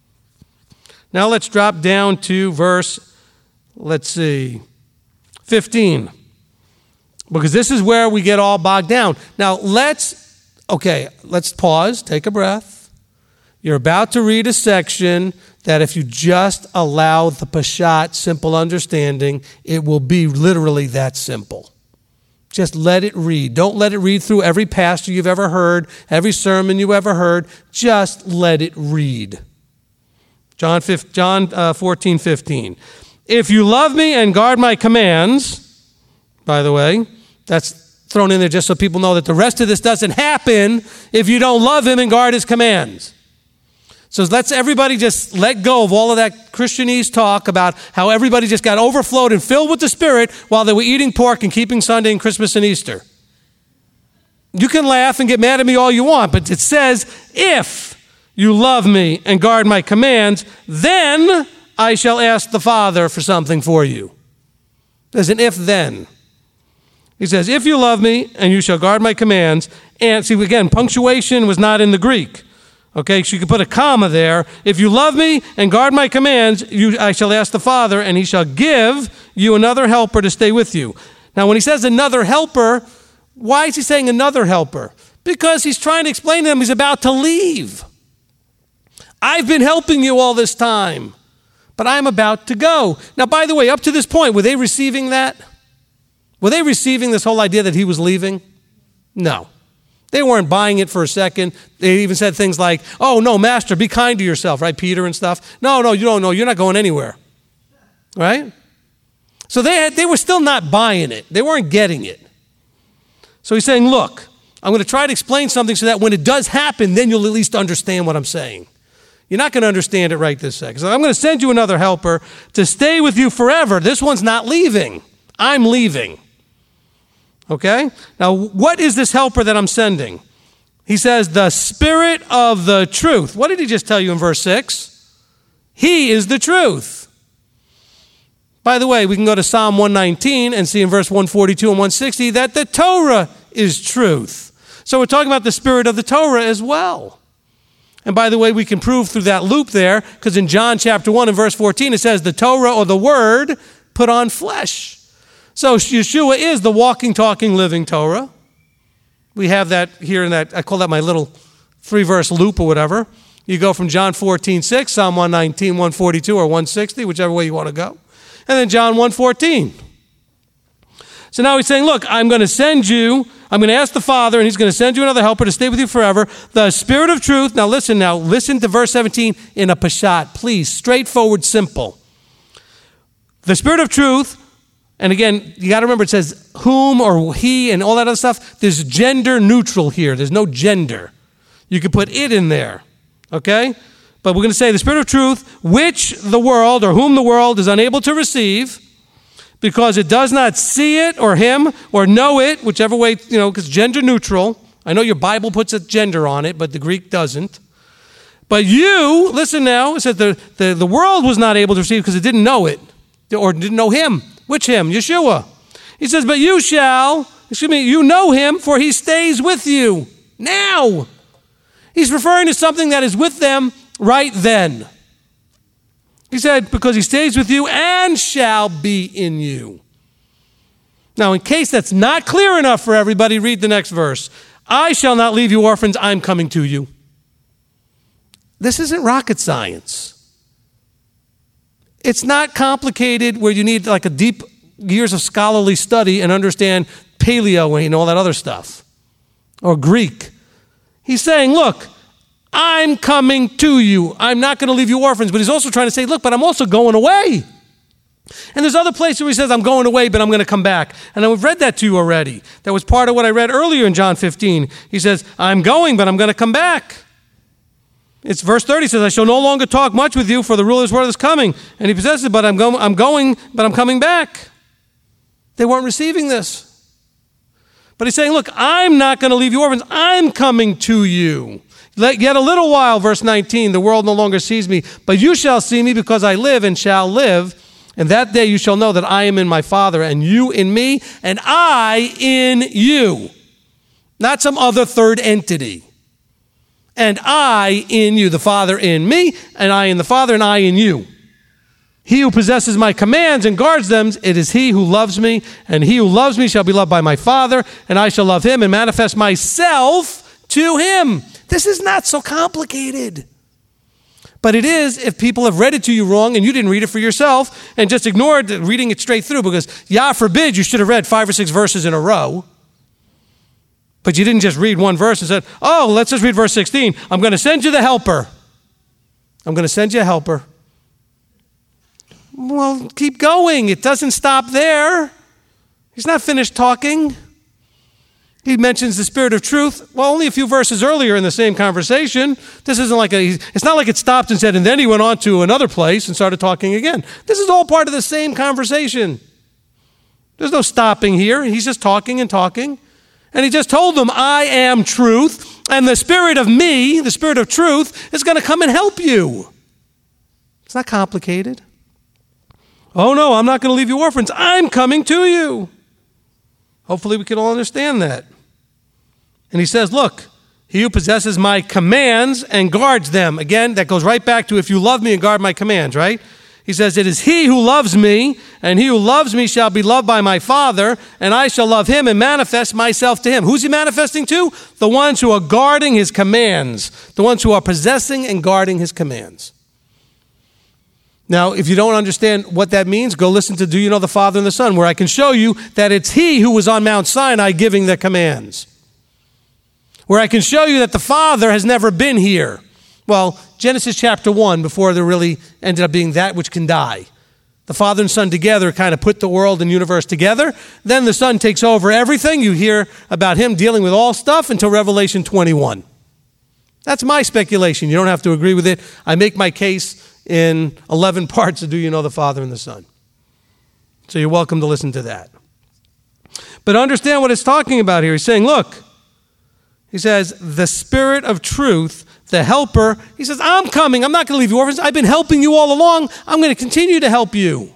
Now let's drop down to verse Let's see, fifteen, because this is where we get all bogged down. Now, let's, okay, let's pause, take a breath. You're about to read a section that if you just allow the Peshat, simple understanding, it will be literally that simple. Just let it read. Don't let it read through every pastor you've ever heard, every sermon you ever heard. Just let it read. John, John fourteen, fifteen. If you love me and guard my commands, by the way, that's thrown in there just so people know that the rest of this doesn't happen if you don't love him and guard his commands. So let's everybody just let go of all of that Christianese talk about how everybody just got overflowed and filled with the Spirit while they were eating pork and keeping Sunday and Christmas and Easter. You can laugh and get mad at me all you want, but it says, if you love me and guard my commands, then I shall ask the Father for something for you. There's an if-then. He says, if you love me and you shall guard my commands, and see, again, punctuation was not in the Greek. Okay, so you can put a comma there. If you love me and guard my commands, you, I shall ask the Father, and he shall give you another helper to stay with you. Now, when he says another helper, why is he saying another helper? Because he's trying to explain to them he's about to leave. I've been helping you all this time, but I'm about to go. Now, by the way, up to this point, were they receiving that? Were they receiving this whole idea that he was leaving? No. They weren't buying it for a second. They even said things like, oh, no, Master, be kind to yourself, right, Peter and stuff. No, no, you don't know. You're not going anywhere, right? So they had, they were still not buying it. They weren't getting it. So he's saying, look, I'm going to try to explain something so that when it does happen, then you'll at least understand what I'm saying. You're not going to understand it right this second. So I'm going to send you another helper to stay with you forever. This one's not leaving. I'm leaving. Okay? Now, what is this helper that I'm sending? He says, the Spirit of the truth. What did he just tell you in verse six? He is the truth. By the way, we can go to Psalm one nineteen and see in verse one forty-two and one sixty that the Torah is truth. So we're talking about the Spirit of the Torah as well. And by the way, we can prove through that loop there, because in John chapter one and verse fourteen, it says the Torah, or the Word, put on flesh. So Yeshua is the walking, talking, living Torah. We have that here in that, I call that my little three-verse loop or whatever. You go from John fourteen six, Psalm one nineteen, one forty-two, or one sixty, whichever way you want to go. And then John one fourteen. So now he's saying, look, I'm going to send you, I'm going to ask the Father, and he's going to send you another helper to stay with you forever, the Spirit of truth. Now listen now, listen to verse seventeen in a pashat, please, straightforward, simple. The Spirit of truth. And again, you got to remember it says whom or he and all that other stuff. There's gender neutral here. There's no gender. You can put it in there, okay? But we're going to say the Spirit of truth, which the world or whom the world is unable to receive because it does not see it or him or know it, whichever way, you know, because gender neutral. I know your Bible puts a gender on it, but the Greek doesn't. But you, listen now, it says the, the, the world was not able to receive because it didn't know it or didn't know him. Which him? Yeshua. He says, but you shall, excuse me, you know him, for he stays with you now. He's referring to something that is with them right then. He said, because he stays with you and shall be in you. Now, in case that's not clear enough for everybody, read the next verse. I shall not leave you orphans, I'm coming to you. This isn't rocket science. It's not complicated where you need like a deep years of scholarly study and understand paleo and all that other stuff. Or Greek. He's saying, look, I'm coming to you. I'm not going to leave you orphans. But he's also trying to say, look, but I'm also going away. And there's other places where he says, I'm going away, but I'm going to come back. And I've read that to you already. That was part of what I read earlier in John fifteen. He says, I'm going, but I'm going to come back. It's verse thirty says, I shall no longer talk much with you, for the ruler's word is coming. And he possesses it, but I'm, go- I'm going, but I'm coming back. They weren't receiving this. But he's saying, look, I'm not going to leave you orphans. I'm coming to you. Let, yet a little while, verse nineteen, the world no longer sees me, but you shall see me because I live and shall live. And that day you shall know that I am in my Father, and you in me, and I in you. Not some other third entity. And I in you, the Father in me, and I in the Father, and I in you. He who possesses my commands and guards them, it is he who loves me, and he who loves me shall be loved by my Father, and I shall love him and manifest myself to him. This is not so complicated. But it is if people have read it to you wrong and you didn't read it for yourself and just ignored reading it straight through, because Yah forbid you should have read five or six verses in a row. But you didn't just read one verse and said, oh, let's just read verse sixteen. I'm going to send you the helper. I'm going to send you a helper. Well, keep going. It doesn't stop there. He's not finished talking. He mentions the Spirit of truth. Well, only a few verses earlier in the same conversation. This isn't like a, it's not like it stopped and said, and then he went on to another place and started talking again. This is all part of the same conversation. There's no stopping here. He's just talking and talking. And he just told them, I am truth, and the Spirit of me, the Spirit of truth, is going to come and help you. It's not complicated. Oh no, I'm not going to leave you orphans. I'm coming to you. Hopefully we can all understand that. And he says, look, He who possesses my commands and guards them. Again, that goes right back to if you love me and guard my commands, right? He says, it is he who loves me, and he who loves me shall be loved by my Father, and I shall love him and manifest myself to him. Who's he manifesting to? The ones who are guarding his commands, the ones who are possessing and guarding his commands. Now, if you don't understand what that means, go listen to Do You Know the Father and the Son, where I can show you that it's he who was on Mount Sinai giving the commands. Where I can show you that the Father has never been here. Well, Genesis chapter one, before there really ended up being that which can die. The Father and Son together kind of put the world and universe together. Then the Son takes over everything. You hear about him dealing with all stuff until Revelation twenty-one. That's my speculation. You don't have to agree with it. I make my case in eleven parts of Do You Know the Father and the Son. So you're welcome to listen to that. But understand what it's talking about here. He's saying, look, he says, the Spirit of truth, the helper, he says, I'm coming. I'm not going to leave you orphans. I've been helping you all along. I'm going to continue to help you.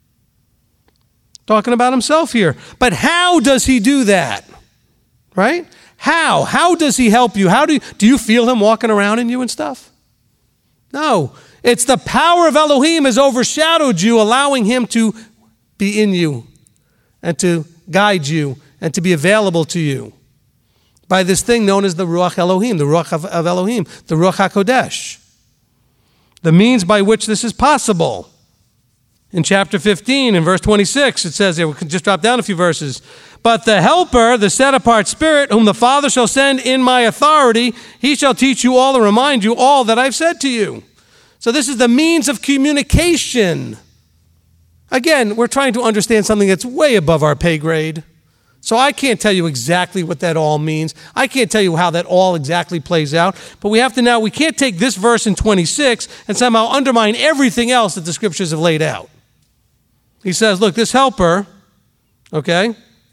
Talking about himself here. But how does he do that? Right? How? How does he help you? How do you, do you feel him walking around in you and stuff? No. It's the power of Elohim has overshadowed you, allowing him to be in you and to guide you and to be available to you by this thing known as the Ruach Elohim, the Ruach of, of Elohim, the Ruach HaKodesh. The means by which this is possible. In chapter fifteen, in verse twenty-six, it says here, we can just drop down a few verses. But the helper, the set-apart Spirit, whom the Father shall send in my authority, he shall teach you all and remind you all that I've said to you. So this is the means of communication. Again, we're trying to understand something that's way above our pay grade. So I can't tell you exactly what that all means. I can't tell you how that all exactly plays out. But we have to now, we can't take this verse in twenty-six and somehow undermine everything else that the scriptures have laid out. He says, look, this helper, okay?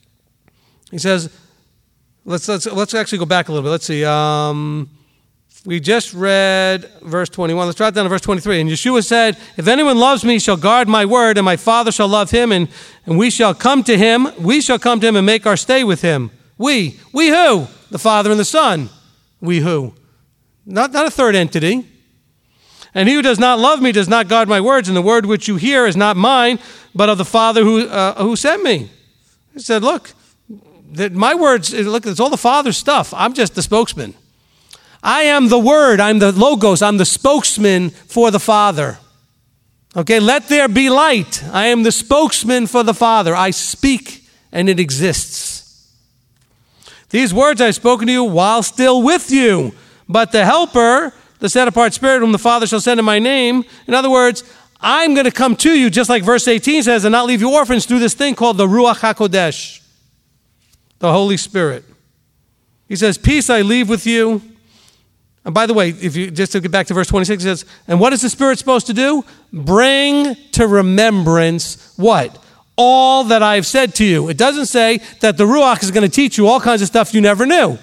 He says, let's let's let's actually go back a little bit. Let's see. Um, we just read verse twenty-one. Let's drop down to verse twenty-three. And Yeshua said, if anyone loves me, shall guard my word, and my Father shall love him, and, and we shall come to him. We shall come to him and make our stay with him. We. We who? The Father and the Son. We who? Not, not a third entity. And he who does not love me does not guard my words, and the word which you hear is not mine, but of the Father who uh, who sent me. He said, look, that my words, look, it's all the Father's stuff. I'm just the spokesman. I am the Word. I'm the Logos. I'm the spokesman for the Father. Okay, let there be light. I am the spokesman for the Father. I speak and it exists. These words I've spoken to you while still with you. But the helper, the set-apart Spirit whom the Father shall send in my name, in other words, I'm going to come to you, just like verse eighteen says, and not leave you orphans through this thing called the Ruach HaKodesh, the Holy Spirit. He says, peace I leave with you. And by the way, if you just to get back to verse twenty-six, it says, and what is the Spirit supposed to do? Bring to remembrance what? All that I've said to you. It doesn't say that the Ruach is going to teach you all kinds of stuff you never knew.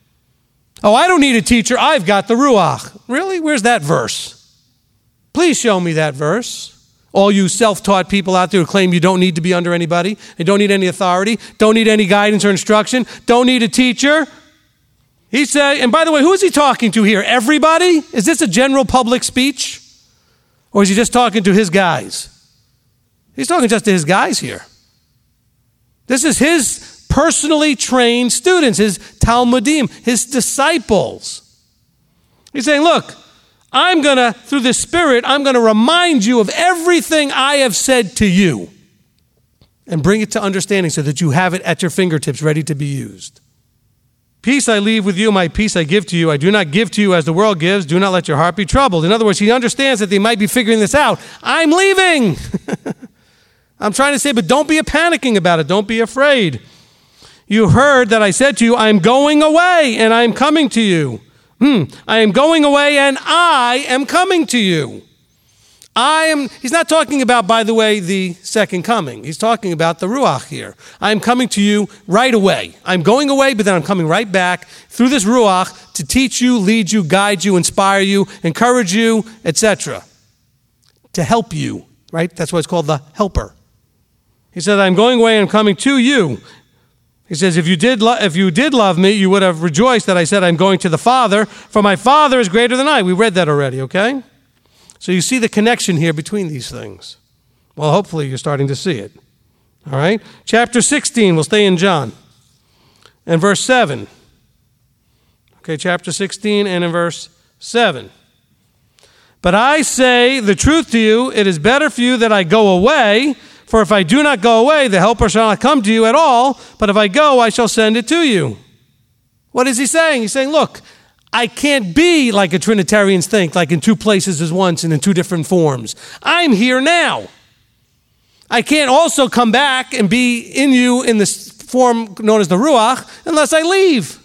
Oh, I don't need a teacher. I've got the Ruach. Really? Where's that verse? Please show me that verse. All you self-taught people out there who claim you don't need to be under anybody, you don't need any authority, don't need any guidance or instruction, don't need a teacher. He said, and by the way, who is he talking to here? Everybody? Is this a general public speech? Or is he just talking to his guys? He's talking just to his guys here. This is his personally trained students, his Talmudim, his disciples. He's saying, look, I'm going to, through the Spirit, I'm going to remind you of everything I have said to you and bring it to understanding so that you have it at your fingertips ready to be used. Peace I leave with you, my peace I give to you. I do not give to you as the world gives. Do not let your heart be troubled. In other words, he understands that they might be figuring this out. I'm leaving. I'm trying to say, but don't be panicking about it. Don't be afraid. You heard that I said to you, I'm going away and I'm coming to you. Hmm. I am going away and I am coming to you. I am, he's not talking about, by the way, the second coming. He's talking about the Ruach here. I am coming to you right away. I'm going away, but then I'm coming right back through this Ruach to teach you, lead you, guide you, inspire you, encourage you, et cetera. To help you, right? That's why it's called the helper. He said, I'm going away and I'm coming to you. He says, if you did lo- if you did love me, you would have rejoiced that I said I'm going to the Father, for my Father is greater than I. We read that already, okay? So you see the connection here between these things. Well, hopefully you're starting to see it. All right? Chapter sixteen, we'll stay in John. And verse seven. Okay, chapter sixteen and in verse seven. But I say the truth to you, it is better for you that I go away, for if I do not go away, the Helper shall not come to you at all, but if I go, I shall send it to you. What is he saying? He's saying, look, I can't be like a Trinitarians think, like in two places at once and in two different forms. I'm here now. I can't also come back and be in you in this form known as the Ruach unless I leave.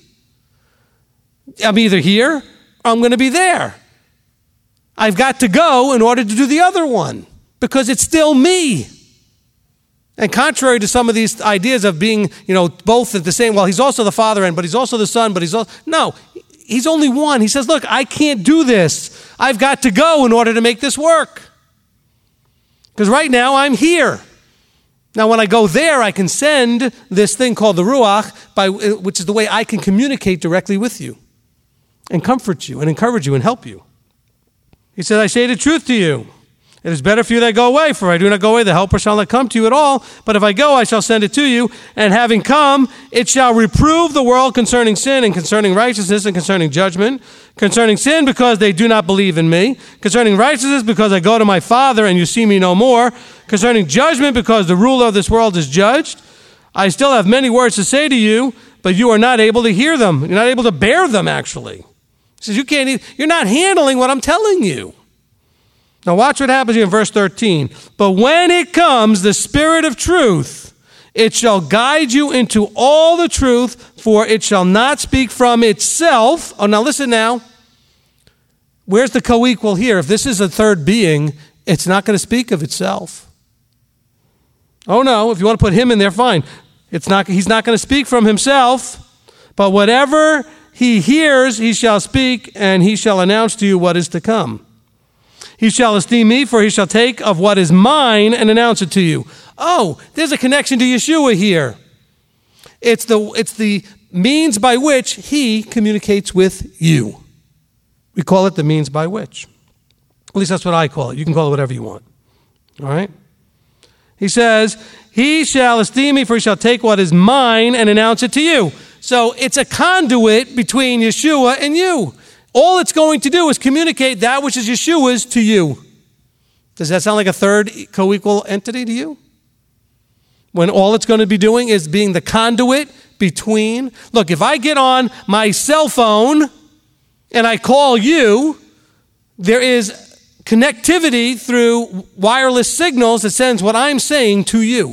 I'm either here or I'm going to be there. I've got to go in order to do the other one because it's still me. And contrary to some of these ideas of being, you know, both at the same, well, he's also the Father, and but he's also the Son, but he's also, no, he's only one. He says, look, I can't do this. I've got to go in order to make this work. Because right now I'm here. Now when I go there, I can send this thing called the Ruach, by, which is the way I can communicate directly with you and comfort you and encourage you and help you. He said, I say the truth to you. It is better for you that I go away, for I do not go away, the Helper shall not come to you at all. But if I go, I shall send it to you. And having come, it shall reprove the world concerning sin and concerning righteousness and concerning judgment. Concerning sin, because they do not believe in me. Concerning righteousness, because I go to my Father and you see me no more. Concerning judgment, because the ruler of this world is judged. I still have many words to say to you, but you are not able to hear them. You're not able to bear them, actually. He says, you can't even, you're not handling what I'm telling you. Now watch what happens here in verse thirteen. But when it comes, the Spirit of truth, it shall guide you into all the truth, for it shall not speak from itself. Oh, now listen now. Where's the co-equal here? If this is a third being, it's not going to speak of itself. Oh no, if you want to put him in there, fine. It's not. He's not going to speak from himself, but whatever he hears, he shall speak, and he shall announce to you what is to come. He shall esteem me, for he shall take of what is mine and announce it to you. Oh, there's a connection to Yeshua here. It's the, it's the means by which he communicates with you. We call it the means by which. At least that's what I call it. You can call it whatever you want. All right? He says, he shall esteem me, for he shall take what is mine and announce it to you. So it's a conduit between Yeshua and you. All it's going to do is communicate that which is Yeshua's to you. Does that sound like a third co-equal entity to you? When all it's going to be doing is being the conduit between. Look, if I get on my cell phone and I call you, there is connectivity through wireless signals that sends what I'm saying to you.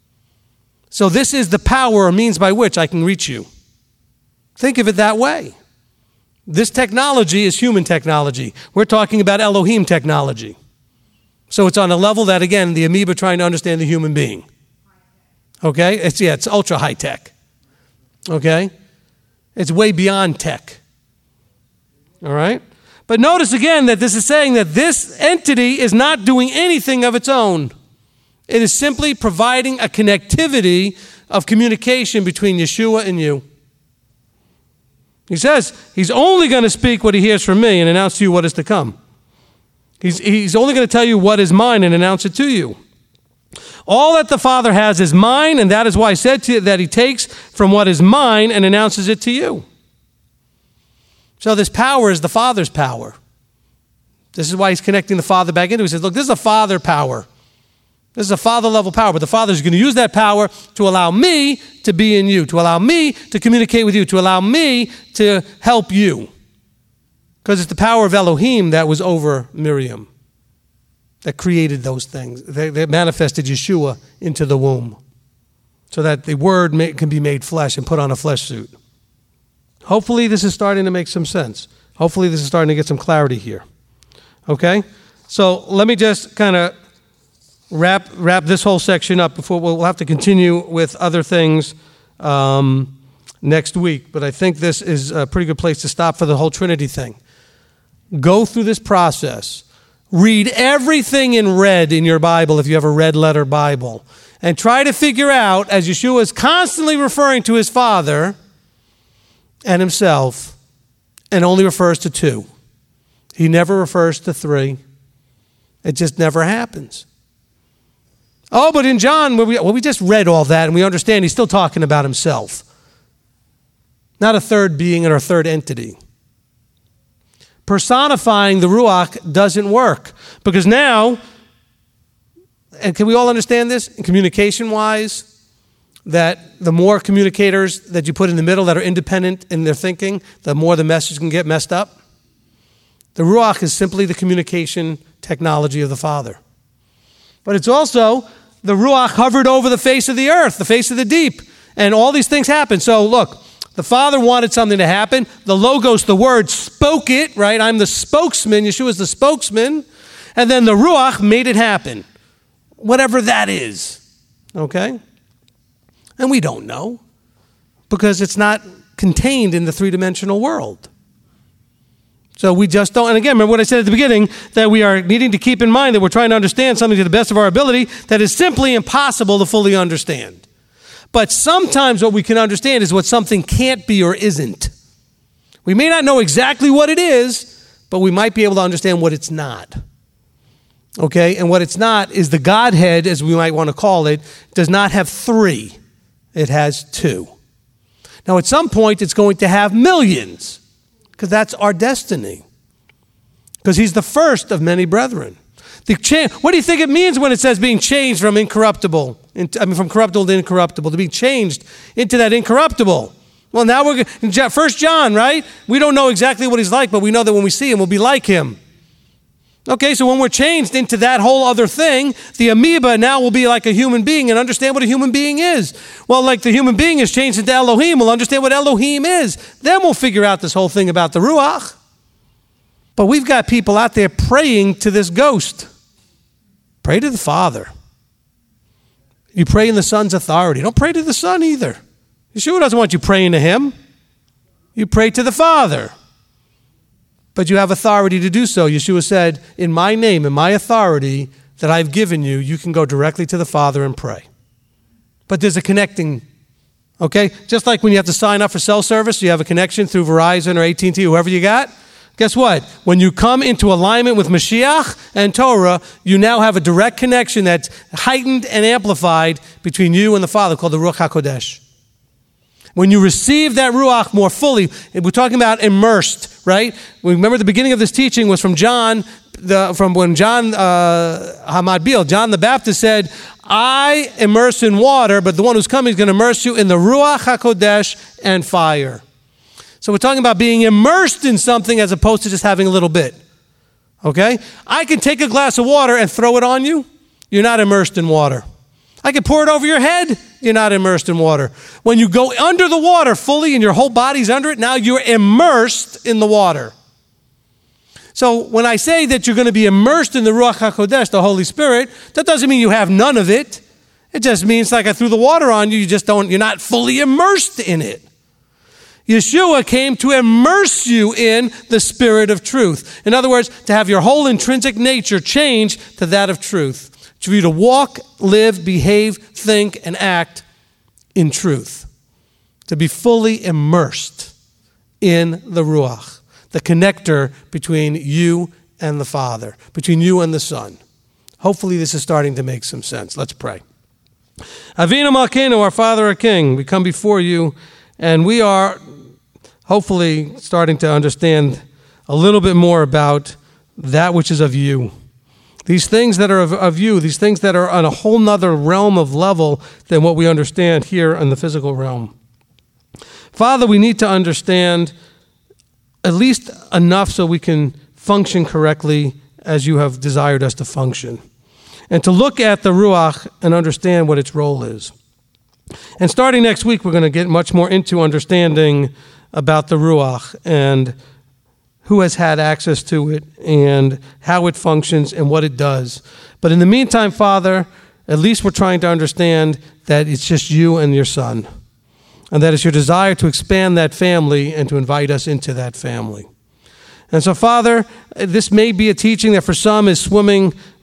So this is the power or means by which I can reach you. Think of it that way. This technology is human technology. We're talking about Elohim technology. So it's on a level that, again, the amoeba trying to understand the human being. Okay? It's, yeah, it's ultra high tech. Okay? It's way beyond tech. All right? But notice again that this is saying that this entity is not doing anything of its own. It is simply providing a connectivity of communication between Yeshua and you. He says he's only going to speak what he hears from me and announce to you what is to come. He's, he's only going to tell you what is mine and announce it to you. All that the Father has is mine, and that is why I said to you that he takes from what is mine and announces it to you. So this power is the Father's power. This is why he's connecting the Father back into it. He says, look, this is a Father power. This is a Father-level power, but the Father is going to use that power to allow me to be in you, to allow me to communicate with you, to allow me to help you. Because it's the power of Elohim that was over Miriam, that created those things, that manifested Yeshua into the womb, so that the Word may, can be made flesh and put on a flesh suit. Hopefully this is starting to make some sense. Hopefully this is starting to get some clarity here. Okay? So let me just kind of Wrap wrap this whole section up before we'll have to continue with other things um, next week. But I think this is a pretty good place to stop for the whole Trinity thing. Go through this process. Read everything in red in your Bible if you have a red letter Bible. and try to figure out, as Yeshua is constantly referring to his Father and himself, and only refers to two. He never refers to three. It just never happens. Oh, but in John, well, we, well, we just read all that, and we understand he's still talking about himself. Not a third being or a third entity. Personifying the Ruach doesn't work, because now, and can we all understand this, communication-wise, that the more communicators that you put in the middle that are independent in their thinking, the more the message can get messed up? The Ruach is simply the communication technology of the Father. But it's also the Ruach hovered over the face of the earth, the face of the deep, and all these things happen. So look, the Father wanted something to happen. The Logos, the Word, spoke it, right? I'm the spokesman. Yeshua is the spokesman. And then the Ruach made it happen, whatever that is, okay? And we don't know, because it's not contained in the three-dimensional world. So we just don't, and again, remember what I said at the beginning, that we are needing to keep in mind that we're trying to understand something to the best of our ability that is simply impossible to fully understand. But sometimes what we can understand is what something can't be or isn't. We may not know exactly what it is, but we might be able to understand what it's not. Okay, and what it's not is the Godhead, as we might want to call it, does not have three. It has two. Now, at some point, it's going to have millions, because that's our destiny. Because he's the first of many brethren. The cha- what do you think it means when it says being changed from incorruptible, into, I mean from corruptible to incorruptible, to be changed into that incorruptible? Well, now we're in First John, right? We don't know exactly what he's like, but we know that when we see him, we'll be like him. Okay, so when we're changed into that whole other thing, the amoeba now will be like a human being and understand what a human being is. Well, like the human being is changed into Elohim, we'll understand what Elohim is. Then we'll figure out this whole thing about the Ruach. But we've got people out there praying to this ghost. Pray to the Father. You pray in the Son's authority. Don't pray to the Son either. Yeshua doesn't want you praying to him. You pray to the Father. But you have authority to do so. Yeshua said, in my name, in my authority that I've given you, you can go directly to the Father and pray. But there's a connecting, okay? Just like when you have to sign up for cell service, you have a connection through Verizon or A T and T, whoever you got. Guess what? When you come into alignment with Mashiach and Torah, you now have a direct connection that's heightened and amplified between you and the Father, called the Ruach HaKodesh. When you receive that Ruach more fully, we're talking about immersed, right? We remember the beginning of this teaching was from John, the, from when John uh, Hamadbil, John the Baptist said, I immerse in water, but the one who's coming is going to immerse you in the Ruach HaKodesh and fire. So we're talking about being immersed in something as opposed to just having a little bit, okay? I can take a glass of water and throw it on you. You're not immersed in water. I can pour it over your head. You're not immersed in water. When you go under the water fully and your whole body's under it, now you're immersed in the water. So when I say that you're going to be immersed in the Ruach HaKodesh, the Holy Spirit, that doesn't mean you have none of it. It just means like I threw the water on you, you just don't, you're not fully immersed in it. Yeshua came to immerse you in the Spirit of truth. In other words, to have your whole intrinsic nature change to that of truth. For you to walk, live, behave, think, and act in truth. To be fully immersed in the Ruach, the connector between you and the Father, between you and the Son. Hopefully this is starting to make some sense. Let's pray. Avinu Malkeinu, our Father, our King, we come before you, and we are hopefully starting to understand a little bit more about that which is of you. These things that are of, of you, these things that are on a whole nother realm of level than what we understand here in the physical realm. Father, we need to understand at least enough so we can function correctly as you have desired us to function. And to look at the Ruach and understand what its role is. And starting next week, we're going to get much more into understanding about the Ruach and who has had access to it and how it functions and what it does. But in the meantime, Father, at least we're trying to understand that it's just you and your Son, and that it's your desire to expand that family and to invite us into that family. And so, Father, this may be a teaching that for some is swimming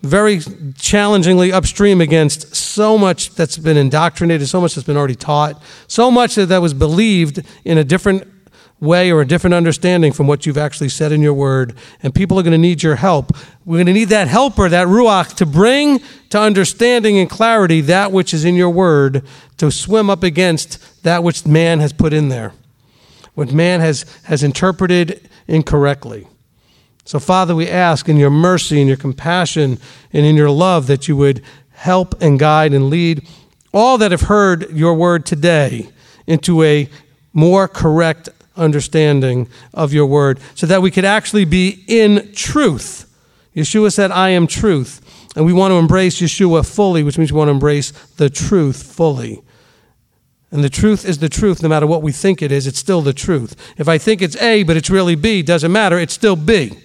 very challengingly upstream against so much that's been indoctrinated, so much that's been already taught, so much that, that was believed in a different way or a different understanding from what you've actually said in your word. And people are going to need your help. We're going to need that helper, that Ruach, to bring to understanding and clarity that which is in your word, to swim up against that which man has put in there, what man has, has interpreted incorrectly. So, Father, we ask in your mercy and your compassion and in your love that you would help and guide and lead all that have heard your word today into a more correct understanding of your word so that we could actually be in truth. Yeshua said, I am truth. And we want to embrace Yeshua fully, which means we want to embrace the truth fully. And the truth is the truth no matter what we think it is. It's still the truth. If I think it's A, but it's really B, doesn't matter. It's still B.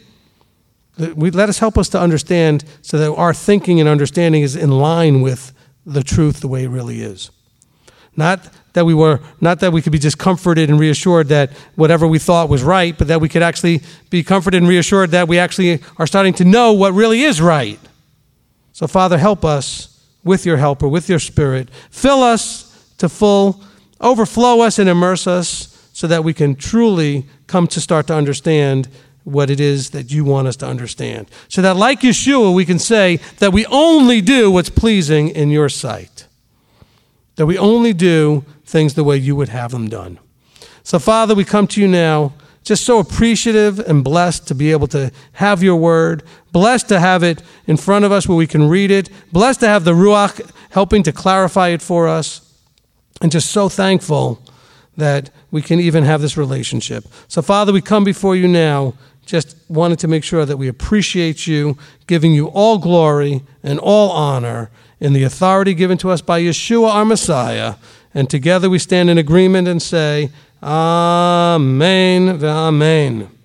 We, let us help us to understand so that our thinking and understanding is in line with the truth the way it really is. Not that we were, not that we could be just comforted and reassured that whatever we thought was right, but that we could actually be comforted and reassured that we actually are starting to know what really is right. So, Father, help us with your helper, with your Spirit. Fill us to full, overflow us and immerse us so that we can truly come to start to understand what it is that you want us to understand. So that like Yeshua, we can say that we only do what's pleasing in your sight. That we only do things the way you would have them done. So, Father, we come to you now just so appreciative and blessed to be able to have your word, blessed to have it in front of us where we can read it, blessed to have the Ruach helping to clarify it for us, and just so thankful that we can even have this relationship. So, Father, we come before you now just wanted to make sure that we appreciate you, giving you all glory and all honor in the authority given to us by Yeshua, our Messiah. And together we stand in agreement and say, Amen, Amen.